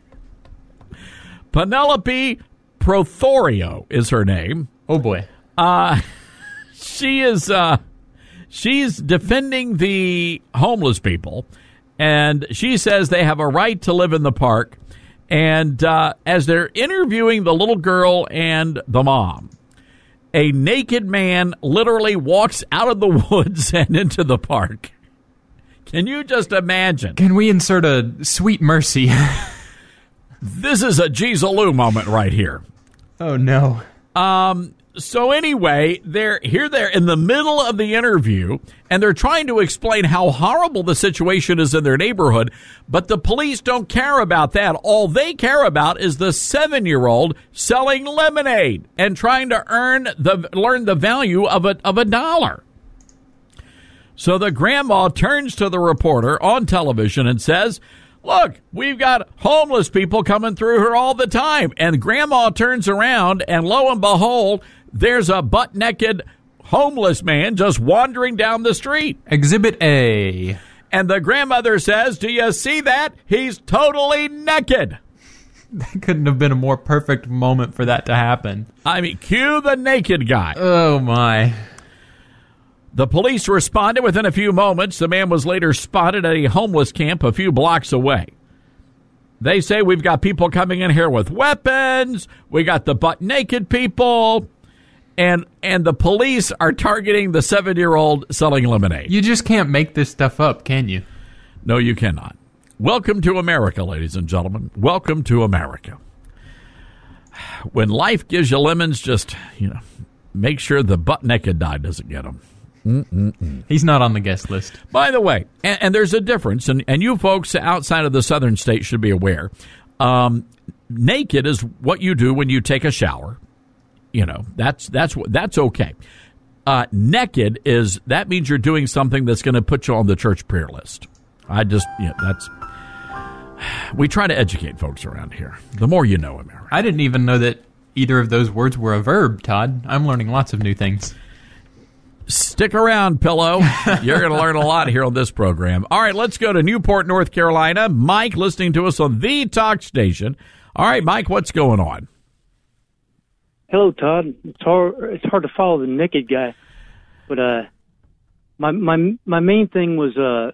Penelope Prothorio is her name. Oh, boy. Uh, she is, uh, she's defending the homeless people. And she says they have a right to live in the park. And uh, as they're interviewing the little girl and the mom, a naked man literally walks out of the woods and into the park. Can you just imagine? Can we insert a sweet mercy? This is a Jeez-a-Loo moment right here. Oh, no. Um. So anyway, they're here they're in the middle of the interview, and they're trying to explain how horrible the situation is in their neighborhood, but the police don't care about that. All they care about is the seven-year-old selling lemonade and trying to earn the learn the value of a of a dollar. So the grandma turns to the reporter on television and says, "Look, we've got homeless people coming through here all the time." And grandma turns around, and lo and behold, there's a butt-naked homeless man just wandering down the street. Exhibit A. And the grandmother says, "Do you see that? He's totally naked." That couldn't have been a more perfect moment for that to happen. I mean, cue the naked guy. Oh, my. The police responded within a few moments. The man was later spotted at a homeless camp a few blocks away. They say, "We've got people coming in here with weapons. We got the butt-naked people." And and the police are targeting the seven-year-old selling lemonade. You just can't make this stuff up, can you? No, you cannot. Welcome to America, ladies and gentlemen. Welcome to America. When life gives you lemons, just, you know, make sure the butt-naked guy doesn't get them. Mm-mm-mm. He's not on the guest list. By the way, and, and there's a difference, and, and you folks outside of the southern states should be aware. Um, naked is what you do when you take a shower. You know, that's that's that's okay. Uh, naked is, that means you're doing something that's going to put you on the church prayer list. I just, you know, that's, we try to educate folks around here. The more you know, America. I didn't even know that either of those words were a verb, Todd. I'm learning lots of new things. Stick around, Pillow. You're going to learn a lot here on this program. All right, let's go to Newport, North Carolina. Mike, listening to us on the talk station. All right, Mike, what's going on? Hello, Todd. It's hard. It's hard to follow the naked guy, but uh, my my my main thing was uh,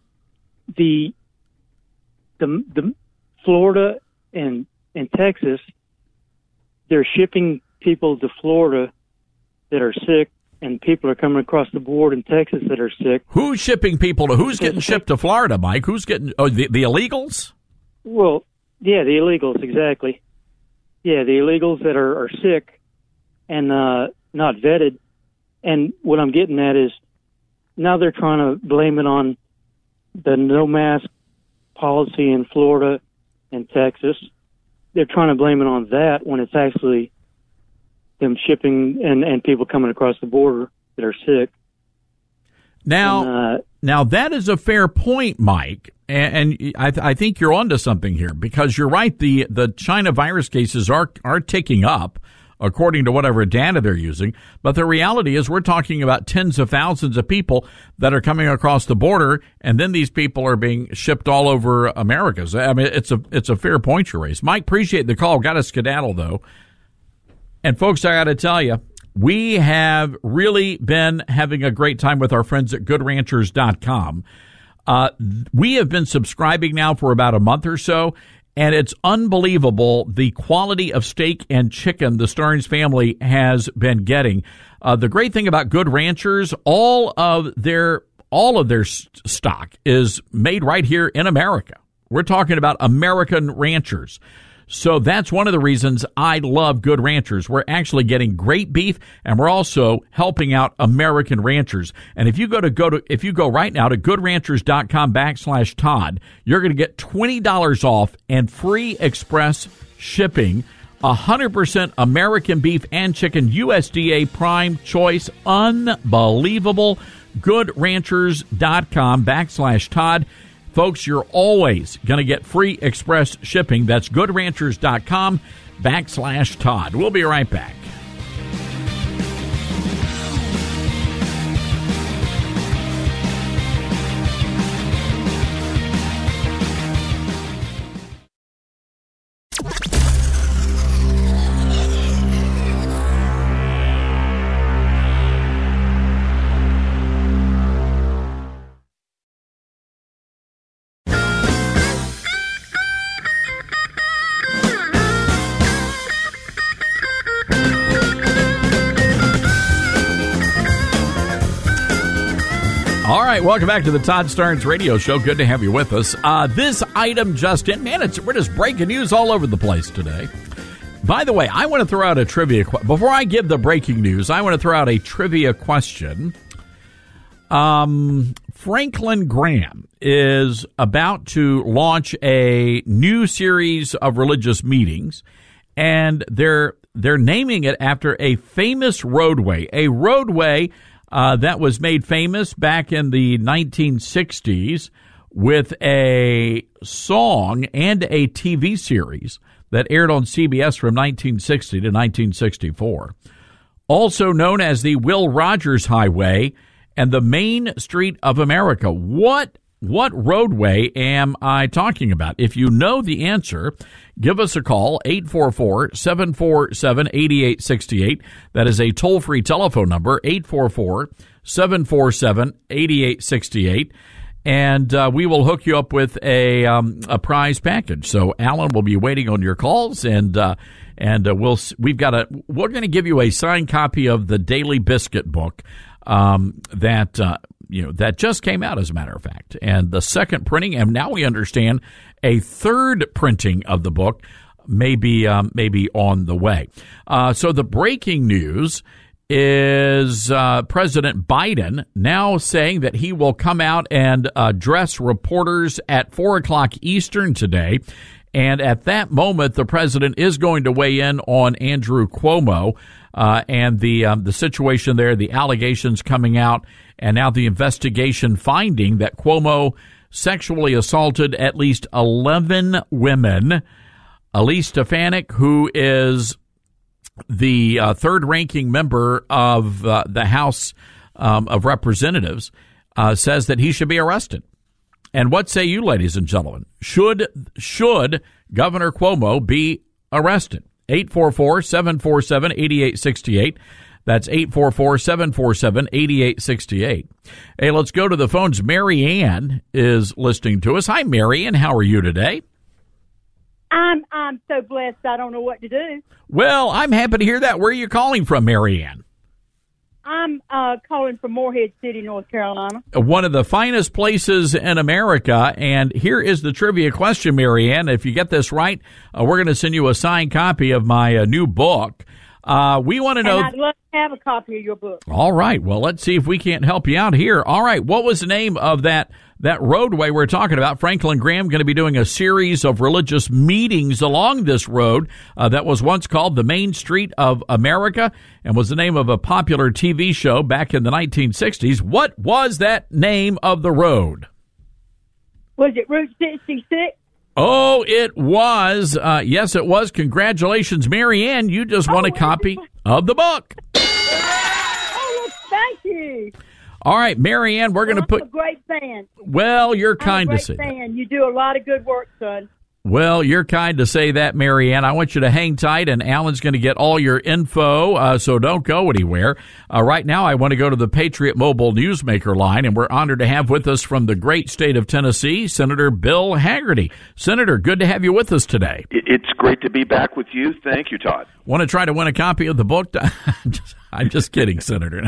the the the Florida and and Texas. They're shipping people to Florida that are sick and people are coming across the board in Texas that are sick. Who's shipping people to? Who's getting shipped to Florida, Mike? Who's getting? Oh, the, the illegals. Well, yeah, the illegals, exactly. Yeah, the illegals that are, are sick and uh, not vetted. And what I'm getting at is now they're trying to blame it on the no mask policy in Florida and Texas. They're trying to blame it on that when it's actually them shipping and, and people coming across the border that are sick. Now, and, uh, now that is a fair point, Mike, and, and I, th- I think you're onto something here, because you're right. The the China virus cases are are ticking up, according to whatever data they're using. But the reality is, we're talking about tens of thousands of people that are coming across the border, and then these people are being shipped all over America. So, I mean, it's a it's a fair point you raise, Mike. Appreciate the call. Got to skedaddle though, and folks, I got to tell you, we have really been having a great time with our friends at good ranchers dot com. Uh, we have been subscribing now for about a month or so, and it's unbelievable the quality of steak and chicken the Stearns family has been getting. Uh, the great thing about Good Ranchers, all of their all of their st- stock is made right here in America. We're talking about American ranchers. So that's one of the reasons I love Good Ranchers. We're actually getting great beef, and we're also helping out American ranchers. And if you go to go to if you go right now to good ranchers dot com backslash Todd, you're going to get twenty dollars off and free express shipping. one hundred percent American beef and chicken, U S D A Prime Choice, unbelievable. good ranchers dot com backslash Todd. Folks, you're always going to get free express shipping. That's good ranchers dot com backslash Todd. We'll be right back. All right, welcome back to the Todd Stearns Radio Show. Good to have you with us. Uh, this item just in, man, it's, we're just breaking news all over the place today. By the way, I want to throw out a trivia question. Before I give the breaking news, I want to throw out a trivia question. Um, Franklin Graham is about to launch a new series of religious meetings, and they're they're naming it after a famous roadway, a roadway Uh, that was made famous back in the nineteen sixties with a song and a T V series that aired on C B S from nineteen sixty to nineteen sixty-four. Also known as the Will Rogers Highway and the Main Street of America. What what roadway am I talking about? If you know the answer, give us a call, eight four four, seven four seven, eight eight six eight. That is a toll-free telephone number, eight four four, seven four seven, eight eight six eight. And uh, we will hook you up with a um, a prize package. So Alan will be waiting on your calls, and uh, and uh, we'll we've got a we're going to give you a signed copy of the Daily Biscuit book um, that uh, you know that just came out, as a matter of fact, and the second printing, and now we understand a third printing of the book may be um, may be on the way. Uh, so the breaking news is uh, President Biden now saying that he will come out and address reporters at four o'clock Eastern today. And at that moment, the president is going to weigh in on Andrew Cuomo uh, and the um, the situation there, the allegations coming out, and now the investigation finding that Cuomo sexually assaulted at least eleven women. Elise Stefanik, who is the uh, third-ranking member of uh, the House um, of Representatives, uh, says that he should be arrested. And what say you, ladies and gentlemen? Should should Governor Cuomo be arrested? eight four four, seven four seven, eight eight six eight. That's eight four four, seven four seven, eight eight six eight. Hey, let's go to the phones. Mary Ann is listening to us. Hi, Mary Ann. How are you today? I'm I'm so blessed I don't know what to do. Well, I'm happy to hear that. Where are you calling from, Mary Ann? I'm uh, calling from Morehead City, North Carolina. One of the finest places in America. And here is the trivia question, Marianne. If you get this right, uh, we're going to send you a signed copy of my uh, new book. Uh, we want to know. And I'd love to have a copy of your book. All right. Well, let's see if we can't help you out here. All right. What was the name of that that roadway we're talking about? Franklin Graham going to be doing a series of religious meetings along this road uh, that was once called the Main Street of America and was the name of a popular T V show back in the nineteen sixties. What was that name of the road? Was it Route sixty-six? Oh, it was. Uh, yes, it was. Congratulations, Marianne. You just won oh, a copy of the book. Oh, thank you. All right, Marianne, we're well, going to put... I'm a great fan. Well, you're kind I'm a to say great fan. You do a lot of good work, son. Well, you're kind to say that, Marianne. I want you to hang tight, and Alan's going to get all your info, uh, so don't go anywhere. Uh, right now, I want to go to the Patriot Mobile Newsmaker line, and we're honored to have with us from the great state of Tennessee, Senator Bill Hagerty. Senator, good to have you with us today. It's great to be back with you. Thank you, Todd. Want to try to win a copy of the book? I'm just, I'm just kidding, Senator.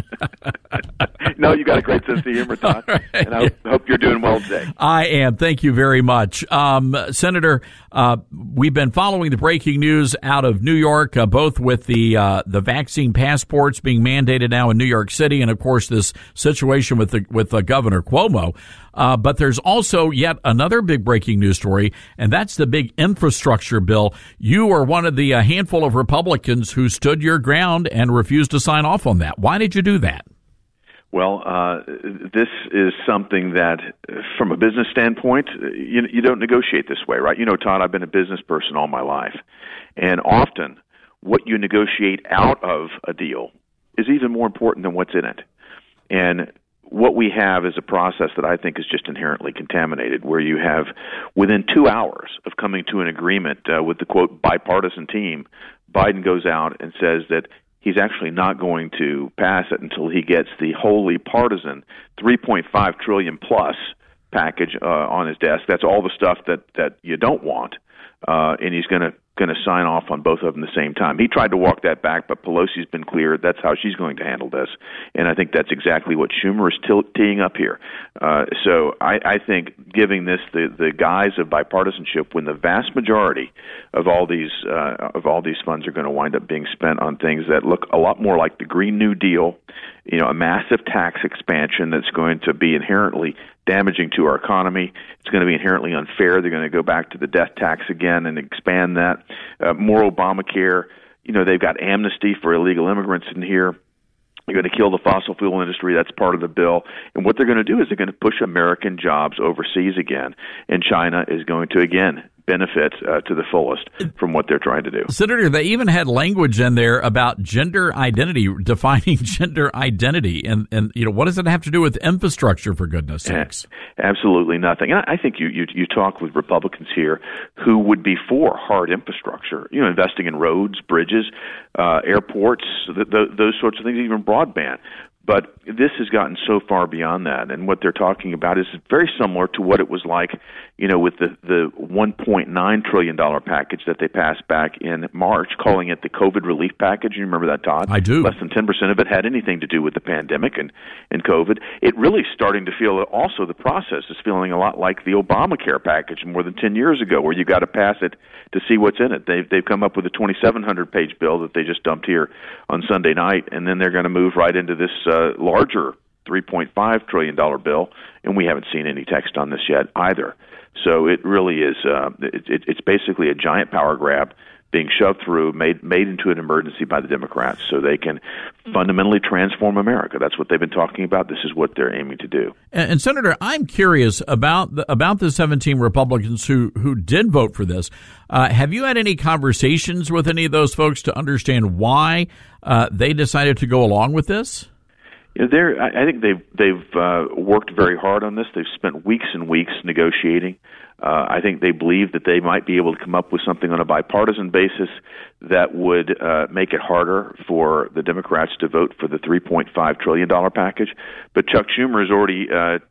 No, you got a great sense of humor, Todd, right. And I hope, hope you're doing well today. I am. Thank you very much. Um, Senator, uh, we've been following the breaking news out of New York, uh, both with the uh, the vaccine passports being mandated now in New York City, and, of course, this situation with the, with uh, Governor Cuomo. Uh, but there's also yet another big breaking news story, and that's the big infrastructure bill. You are one of the uh, handful of Republicans who stood your ground and refused to sign off on that. Why did you do that? Well, uh, this is something that, from a business standpoint, you, you don't negotiate this way, right? You know, Todd, I've been a business person all my life, and often what you negotiate out of a deal is even more important than what's in it. And what we have is a process that I think is just inherently contaminated, where you have, within two hours of coming to an agreement uh, with the, quote, bipartisan team, Biden goes out and says that he's actually not going to pass it until he gets the wholly partisan three point five trillion dollars plus package uh, on his desk. That's all the stuff that, that you don't want, uh, and he's going to going to sign off on both of them at the same time. He tried to walk that back, but Pelosi's been clear that's how she's going to handle this, and I think that's exactly what Schumer is t- teeing up here. Uh, so I, I think giving this the, the guise of bipartisanship, when the vast majority of all these uh, of all these funds are going to wind up being spent on things that look a lot more like the Green New Deal, you know, a massive tax expansion that's going to be inherently damaging to our economy. It's going to be inherently unfair. They're going to go back to the death tax again and expand that. Uh, more Obamacare. You know, they've got amnesty for illegal immigrants in here. They're going to kill the fossil fuel industry. That's part of the bill. And what they're going to do is they're going to push American jobs overseas again. And China is going to, again, benefit uh, to the fullest from what they're trying to do. Senator, they even had language in there about gender identity, defining gender identity. And, and you know, what does it have to do with infrastructure, for goodness sakes? Absolutely nothing. And I think you, you, you talk with Republicans here who would be for hard infrastructure, you know, investing in roads, bridges, uh, airports, th- th- those sorts of things, even broadband. But this has gotten so far beyond that, and what they're talking about is very similar to what it was like, you know, with the, the one point nine trillion dollars package that they passed back in March, calling it the COVID relief package. You remember that, Todd? I do. Less than ten percent of it had anything to do with the pandemic and, and COVID. It really is starting to feel, also the process is feeling a lot like the Obamacare package more than ten years ago, where you got to pass it to see what's in it. They've, they've come up with a twenty-seven hundred page bill that they just dumped here on Sunday night, and then they're going to move right into this uh, larger three point five trillion dollars bill, and we haven't seen any text on this yet either. So it really is, uh, it, it, it's basically a giant power grab being shoved through, made made into an emergency by the Democrats so they can fundamentally transform America. That's what they've been talking about. This is what they're aiming to do. And, and Senator, I'm curious about the, about the seventeen Republicans who, who did vote for this. Uh, have you had any conversations with any of those folks to understand why uh, they decided to go along with this? You know, they're, I think they've they've uh, worked very hard on this. They've spent weeks and weeks negotiating. Uh, I think they believe that they might be able to come up with something on a bipartisan basis that would uh, make it harder for the Democrats to vote for the three point five trillion dollars package. But Chuck Schumer has already uh, t-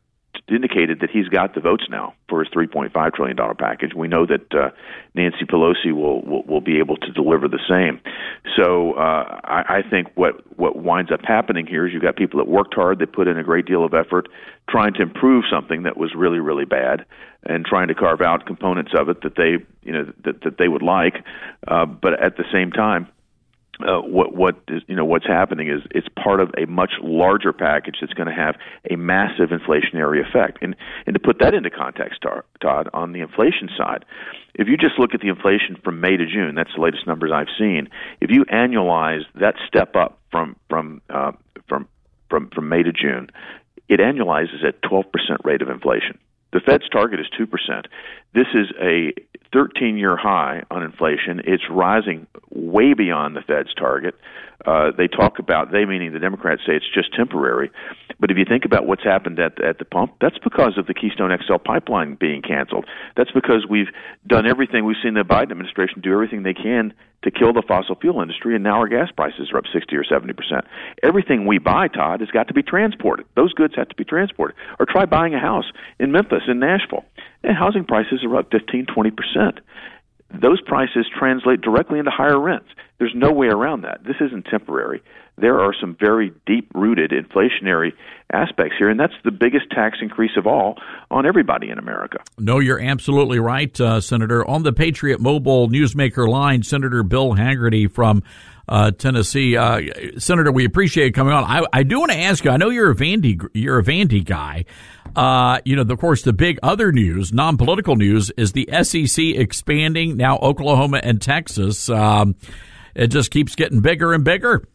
indicated that he's got the votes now for his three point five trillion dollars package. We know that uh, Nancy Pelosi will, will will be able to deliver the same. So uh, I, I think what what winds up happening here is you've got people that worked hard, they put in a great deal of effort trying to improve something that was really, really bad, and trying to carve out components of it that they you know that, that they would like, uh, but at the same time, Uh, what what is you know what's happening is it's part of a much larger package that's going to have a massive inflationary effect. And and to put that into context, Todd, on the inflation side, if you just look at the inflation from May to June, that's the latest numbers I've seen. If you annualize that step up from from uh, from from from May to June, it annualizes at twelve percent rate of inflation. The Fed's target is two percent. This is a thirteen-year high on inflation. It's rising way beyond the Fed's target. Uh, they talk about, they meaning the Democrats say it's just temporary. But if you think about what's happened at, at the pump, that's because of the Keystone X L pipeline being canceled. That's because we've done everything. We've seen the Biden administration do everything they can to kill the fossil fuel industry, and now our gas prices are up sixty or seventy percent. Everything we buy, Todd, has got to be transported. Those goods have to be transported. Or try buying a house in Memphis, in Nashville. And housing prices are up fifteen, twenty percent. Those prices translate directly into higher rents. There's no way around that. This isn't temporary. There are some very deep-rooted inflationary aspects here, and that's the biggest tax increase of all on everybody in America. No, you're absolutely right, uh, Senator. On the Patriot Mobile Newsmaker line, Senator Bill Hagerty from uh, Tennessee. Uh, Senator, we appreciate you coming on. I, I do want to ask you, I know you're a Vandy, you're a Vandy guy. Uh, you know, of course, the big other news, non-political news, is the S E C expanding, now Oklahoma and Texas. Um, it just keeps getting bigger and bigger.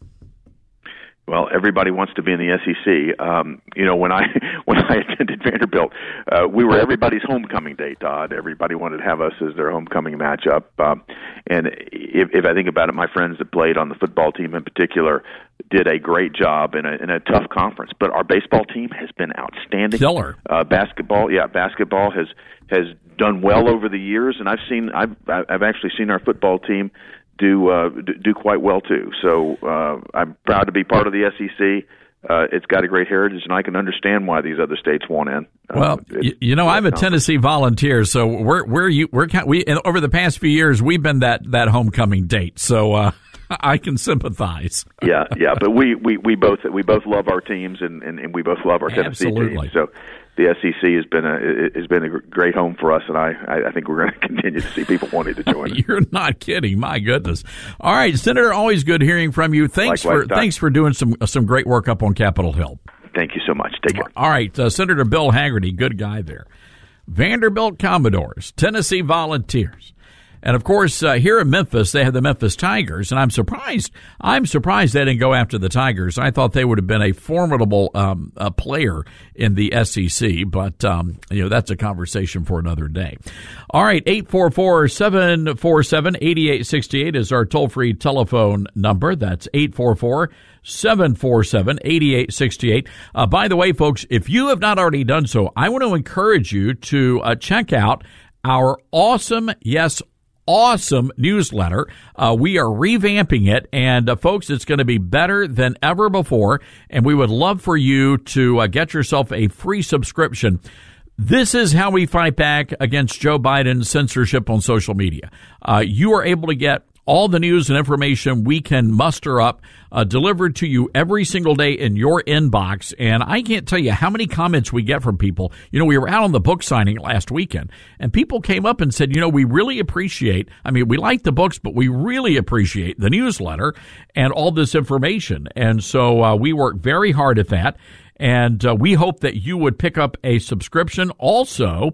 Well, everybody wants to be in the S E C. Um, you know, when I when I attended Vanderbilt, uh, we were everybody's homecoming day, Todd. Everybody wanted to have us as their homecoming matchup. Um, and if, if I think about it, my friends that played on the football team in particular did a great job in a, in a tough conference. But our baseball team has been outstanding. Killer. Uh, basketball, yeah, basketball has has done well over the years, and I've seen I've I've actually seen our football team do uh, do quite well too. So uh, I'm proud to be part of the S E C. Uh, it's got a great heritage, and I can understand why these other states want in. Well, uh, you, you know, I'm a Tennessee volunteer, so we're we're you we're we and over the past few years we've been that that homecoming date. So uh, I can sympathize. yeah, yeah, but we, we, we both we both love our teams, and, and, and we both love our Tennessee Absolutely. teams. So the S E C has been a has been a great home for us, and I, I think we're going to continue to see people wanting to join us. You're not kidding, my goodness! All right, Senator, always good hearing from you. Thanks Likewise, for Doc. thanks for doing some some great work up on Capitol Hill. Thank you so much. Take care. All right, uh, Senator Bill Hagerty, good guy there. Vanderbilt Commodores, Tennessee Volunteers. And of course, uh, here in Memphis, they have the Memphis Tigers, and I'm surprised. I'm surprised they didn't go after the Tigers. I thought they would have been a formidable um, uh, player in the S E C, but um, you know that's a conversation for another day. All right, eight four four, seven four seven, eight eight six eight is our toll-free telephone number. That's eight four four, seven four seven, eight eight six eight. Uh, by the way, folks, if you have not already done so, I want to encourage you to uh, check out our awesome, yes, awesome newsletter. Uh, we are revamping it, and uh, folks, it's going to be better than ever before, and we would love for you to uh, get yourself a free subscription. This is how we fight back against Joe Biden's censorship on social media. Uh, you are able to get all the news and information we can muster up uh, delivered to you every single day in your inbox. And I can't tell you how many comments we get from people. You know, we were out on the book signing last weekend, and people came up and said, you know, we really appreciate, I mean, we like the books, but we really appreciate the newsletter and all this information. And so uh, we work very hard at that. And uh, we hope that you would pick up a subscription. Also,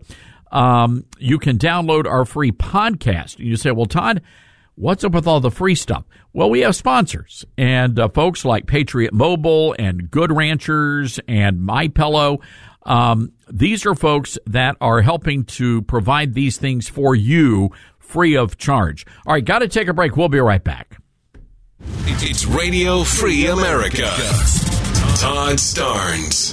um, you can download our free podcast. You say, well, Todd, what's up with all the free stuff? Well, we have sponsors, and uh, folks like Patriot Mobile and Good Ranchers and MyPillow. Um, these are folks that are helping to provide these things for you free of charge. All right, got to take a break. We'll be right back. It's Radio Free America. Todd Starnes.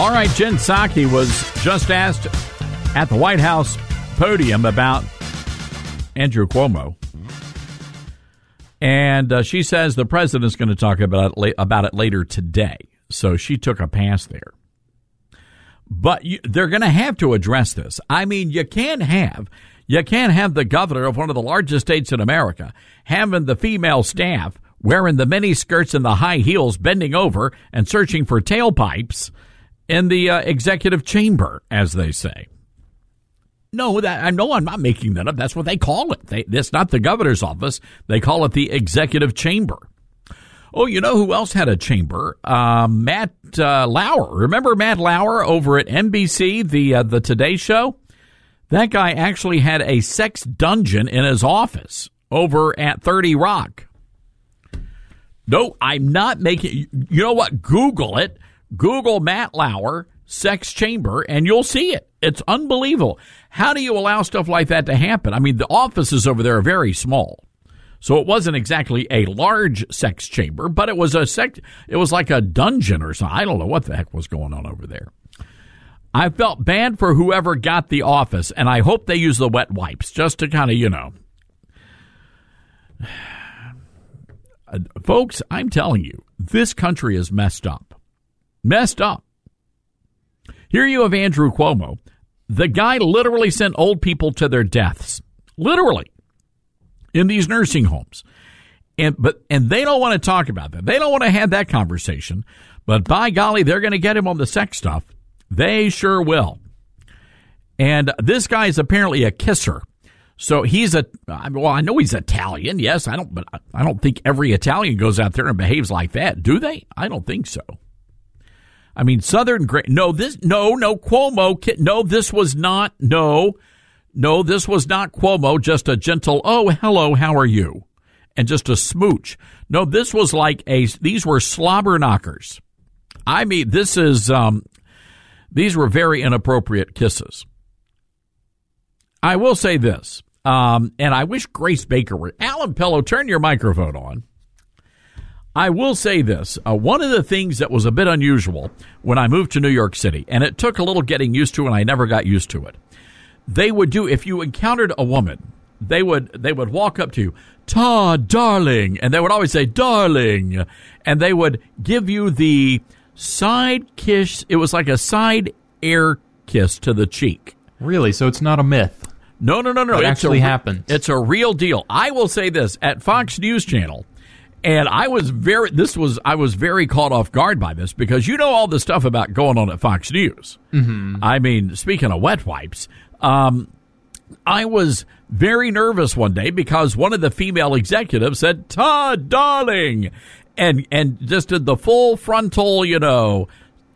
All right, Jen Psaki was just asked at the White House podium about Andrew Cuomo. And uh, she says the president's going to talk about it, about it later today. So she took a pass there. But you, they're going to have to address this. I mean, you can't have you can't have the governor of one of the largest states in America having the female staff wearing the mini skirts and the high heels, bending over and searching for tailpipes in the uh, executive chamber, as they say. No, that I know I'm not making that up. That's what they call it. They, it's not the governor's office. They call it the executive chamber. Oh, you know who else had a chamber? Uh, Matt uh, Lauer. Remember Matt Lauer over at N B C, the uh, the Today Show? That guy actually had a sex dungeon in his office over at thirty Rock. No, I'm not making. You know what? Google it. Google Matt Lauer sex chamber, and you'll see it. It's unbelievable. How do you allow stuff like that to happen? I mean, the offices over there are very small. So it wasn't exactly a large sex chamber, but it was a sex, it was like a dungeon or something. I don't know what the heck was going on over there. I felt bad for whoever got the office, and I hope they use the wet wipes just to kind of, you know. Folks, I'm telling you, this country is messed up. Messed up. Here you have Andrew Cuomo. The guy literally sent old people to their deaths. Literally. In these nursing homes. And but and they don't want to talk about that. They don't want to have that conversation. But by golly, they're going to get him on the sex stuff. They sure will. And this guy is apparently a kisser. So he's a, well, I know he's Italian. Yes, I don't, but I don't think every Italian goes out there and behaves like that. Do they? I don't think so. I mean, Southern great. No, this, no, no, Cuomo. No, this was not, no, no, this was not Cuomo. Just a gentle, oh, hello, how are you? And just a smooch. No, this was like a, these were slobber knockers. I mean, this is, um, these were very inappropriate kisses. I will say this, um, and I wish Grace Baker were. Alan Pello, turn your microphone on. I will say this. Uh, one of the things that was a bit unusual when I moved to New York City, and it took a little getting used to, and I never got used to it, they would do, if you encountered a woman, they would they would walk up to you, Todd, darling, and they would always say, darling, and they would give you the side kiss. It was like a side air kiss to the cheek. Really? So it's not a myth? No, no, no, no. It it's actually a, happens. It's a real deal. I will say this, at Fox News Channel, and I was very, this was, I was very caught off guard by this because you know all the stuff about going on at Fox News. Mm-hmm. I mean, speaking of wet wipes, um, I was very nervous one day because one of the female executives said, Todd, darling, and, and just did the full frontal, you know,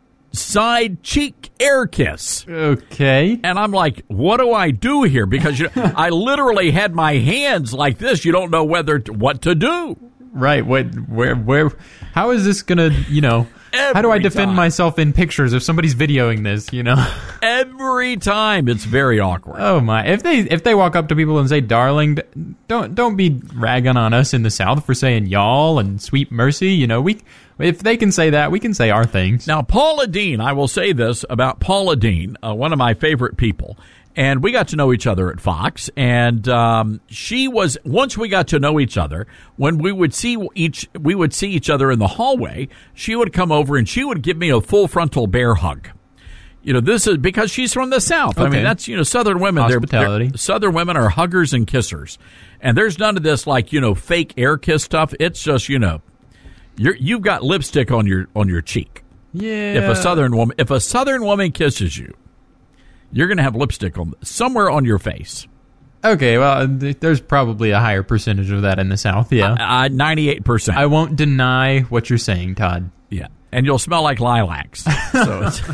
side cheek air kiss. Okay. And I'm like, what do I do here? Because you know, I literally had my hands like this. You don't know whether to, what to do. Right. What, where, where, how is this going to, you know, Every how do I defend time. myself in pictures if somebody's videoing this, you know? Every time. It's very awkward. Oh my. If they if they walk up to people and say darling, don't don't be ragging on us in the South for saying y'all and sweet mercy, you know. We if they can say that, we can say our things. Now, Paula Deen, I will say this about Paula Deen, uh, one of my favorite people. And we got to know each other at Fox, and um, she was, once we got to know each other, when we would see each we would see each other in the hallway, she would come over and she would give me a full frontal bear hug. You know, this is because she's from the South. Okay. I mean, that's, you know, Southern women. Hospitality. They're, they're, Southern women are huggers and kissers. And there's none of this, like, you know, fake air kiss stuff. It's just, you know, you're, you've got lipstick on your on your cheek. Yeah. If a Southern woman, if a Southern woman kisses you, you're going to have lipstick on somewhere on your face. Okay, well, there's probably a higher percentage of that in the South, yeah. Uh, ninety-eight percent. I won't deny what you're saying, Todd. Yeah, and you'll smell like lilacs. So it's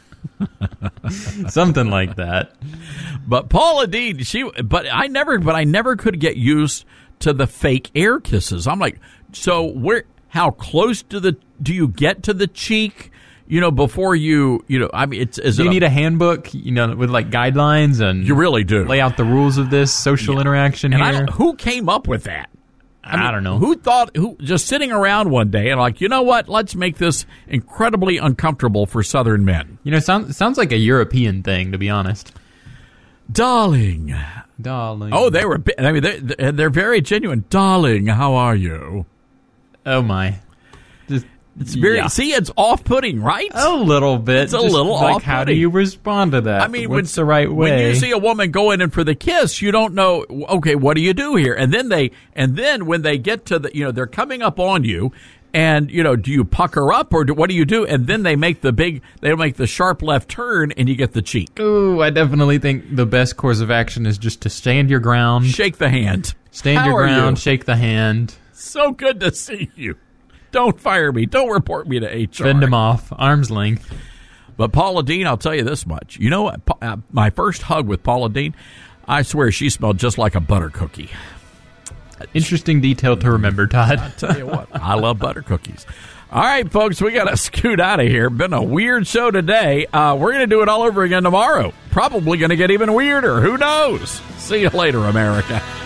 something like that. But Paula Deen, she, but I never, but I never could get used to the fake air kisses. I'm like, so where? How close to the do you get to the cheek? You know, before you, you know, I mean, it's is do it you a, need a handbook, you know, with like guidelines and you really do lay out the rules of this social yeah. interaction and here. I don't, who came up with that? I, mean, I don't know. Who thought, who just sitting around one day and like, you know what, let's make this incredibly uncomfortable for Southern men. You know, it sounds, sounds like a European thing, to be honest. Darling. Darling. Oh, they were, I mean, they're, they're very genuine. Darling, how are you? Oh, my. Just, it's very, yeah. see, it's off-putting, right? A little bit. It's a Just little like, off-putting. how do you respond to that? I mean, what's when, the right way? When you see a woman go in and for the kiss, you don't know, okay, what do you do here? And then they, and then when they get to the, you know, they're coming up on you, and, you know, do you pucker up or do, what do you do? And then they make the big, they make the sharp left turn and you get the cheek. Ooh, I definitely think the best course of action is just to stand your ground. Shake the hand. Stand How your are ground, you? shake the hand. So good to see you. Don't fire me. Don't report me to H R. Fend him off. Arm's length. But Paula Deen, I'll tell you this much. You know what? Pa- uh, my first hug with Paula Deen, I swear she smelled just like a butter cookie. Interesting detail to remember, Todd. I tell you what, I love butter cookies. All right, folks, we got to scoot out of here. Been a weird show today. Uh, we're going to do it all over again tomorrow. Probably going to get even weirder. Who knows? See you later, America.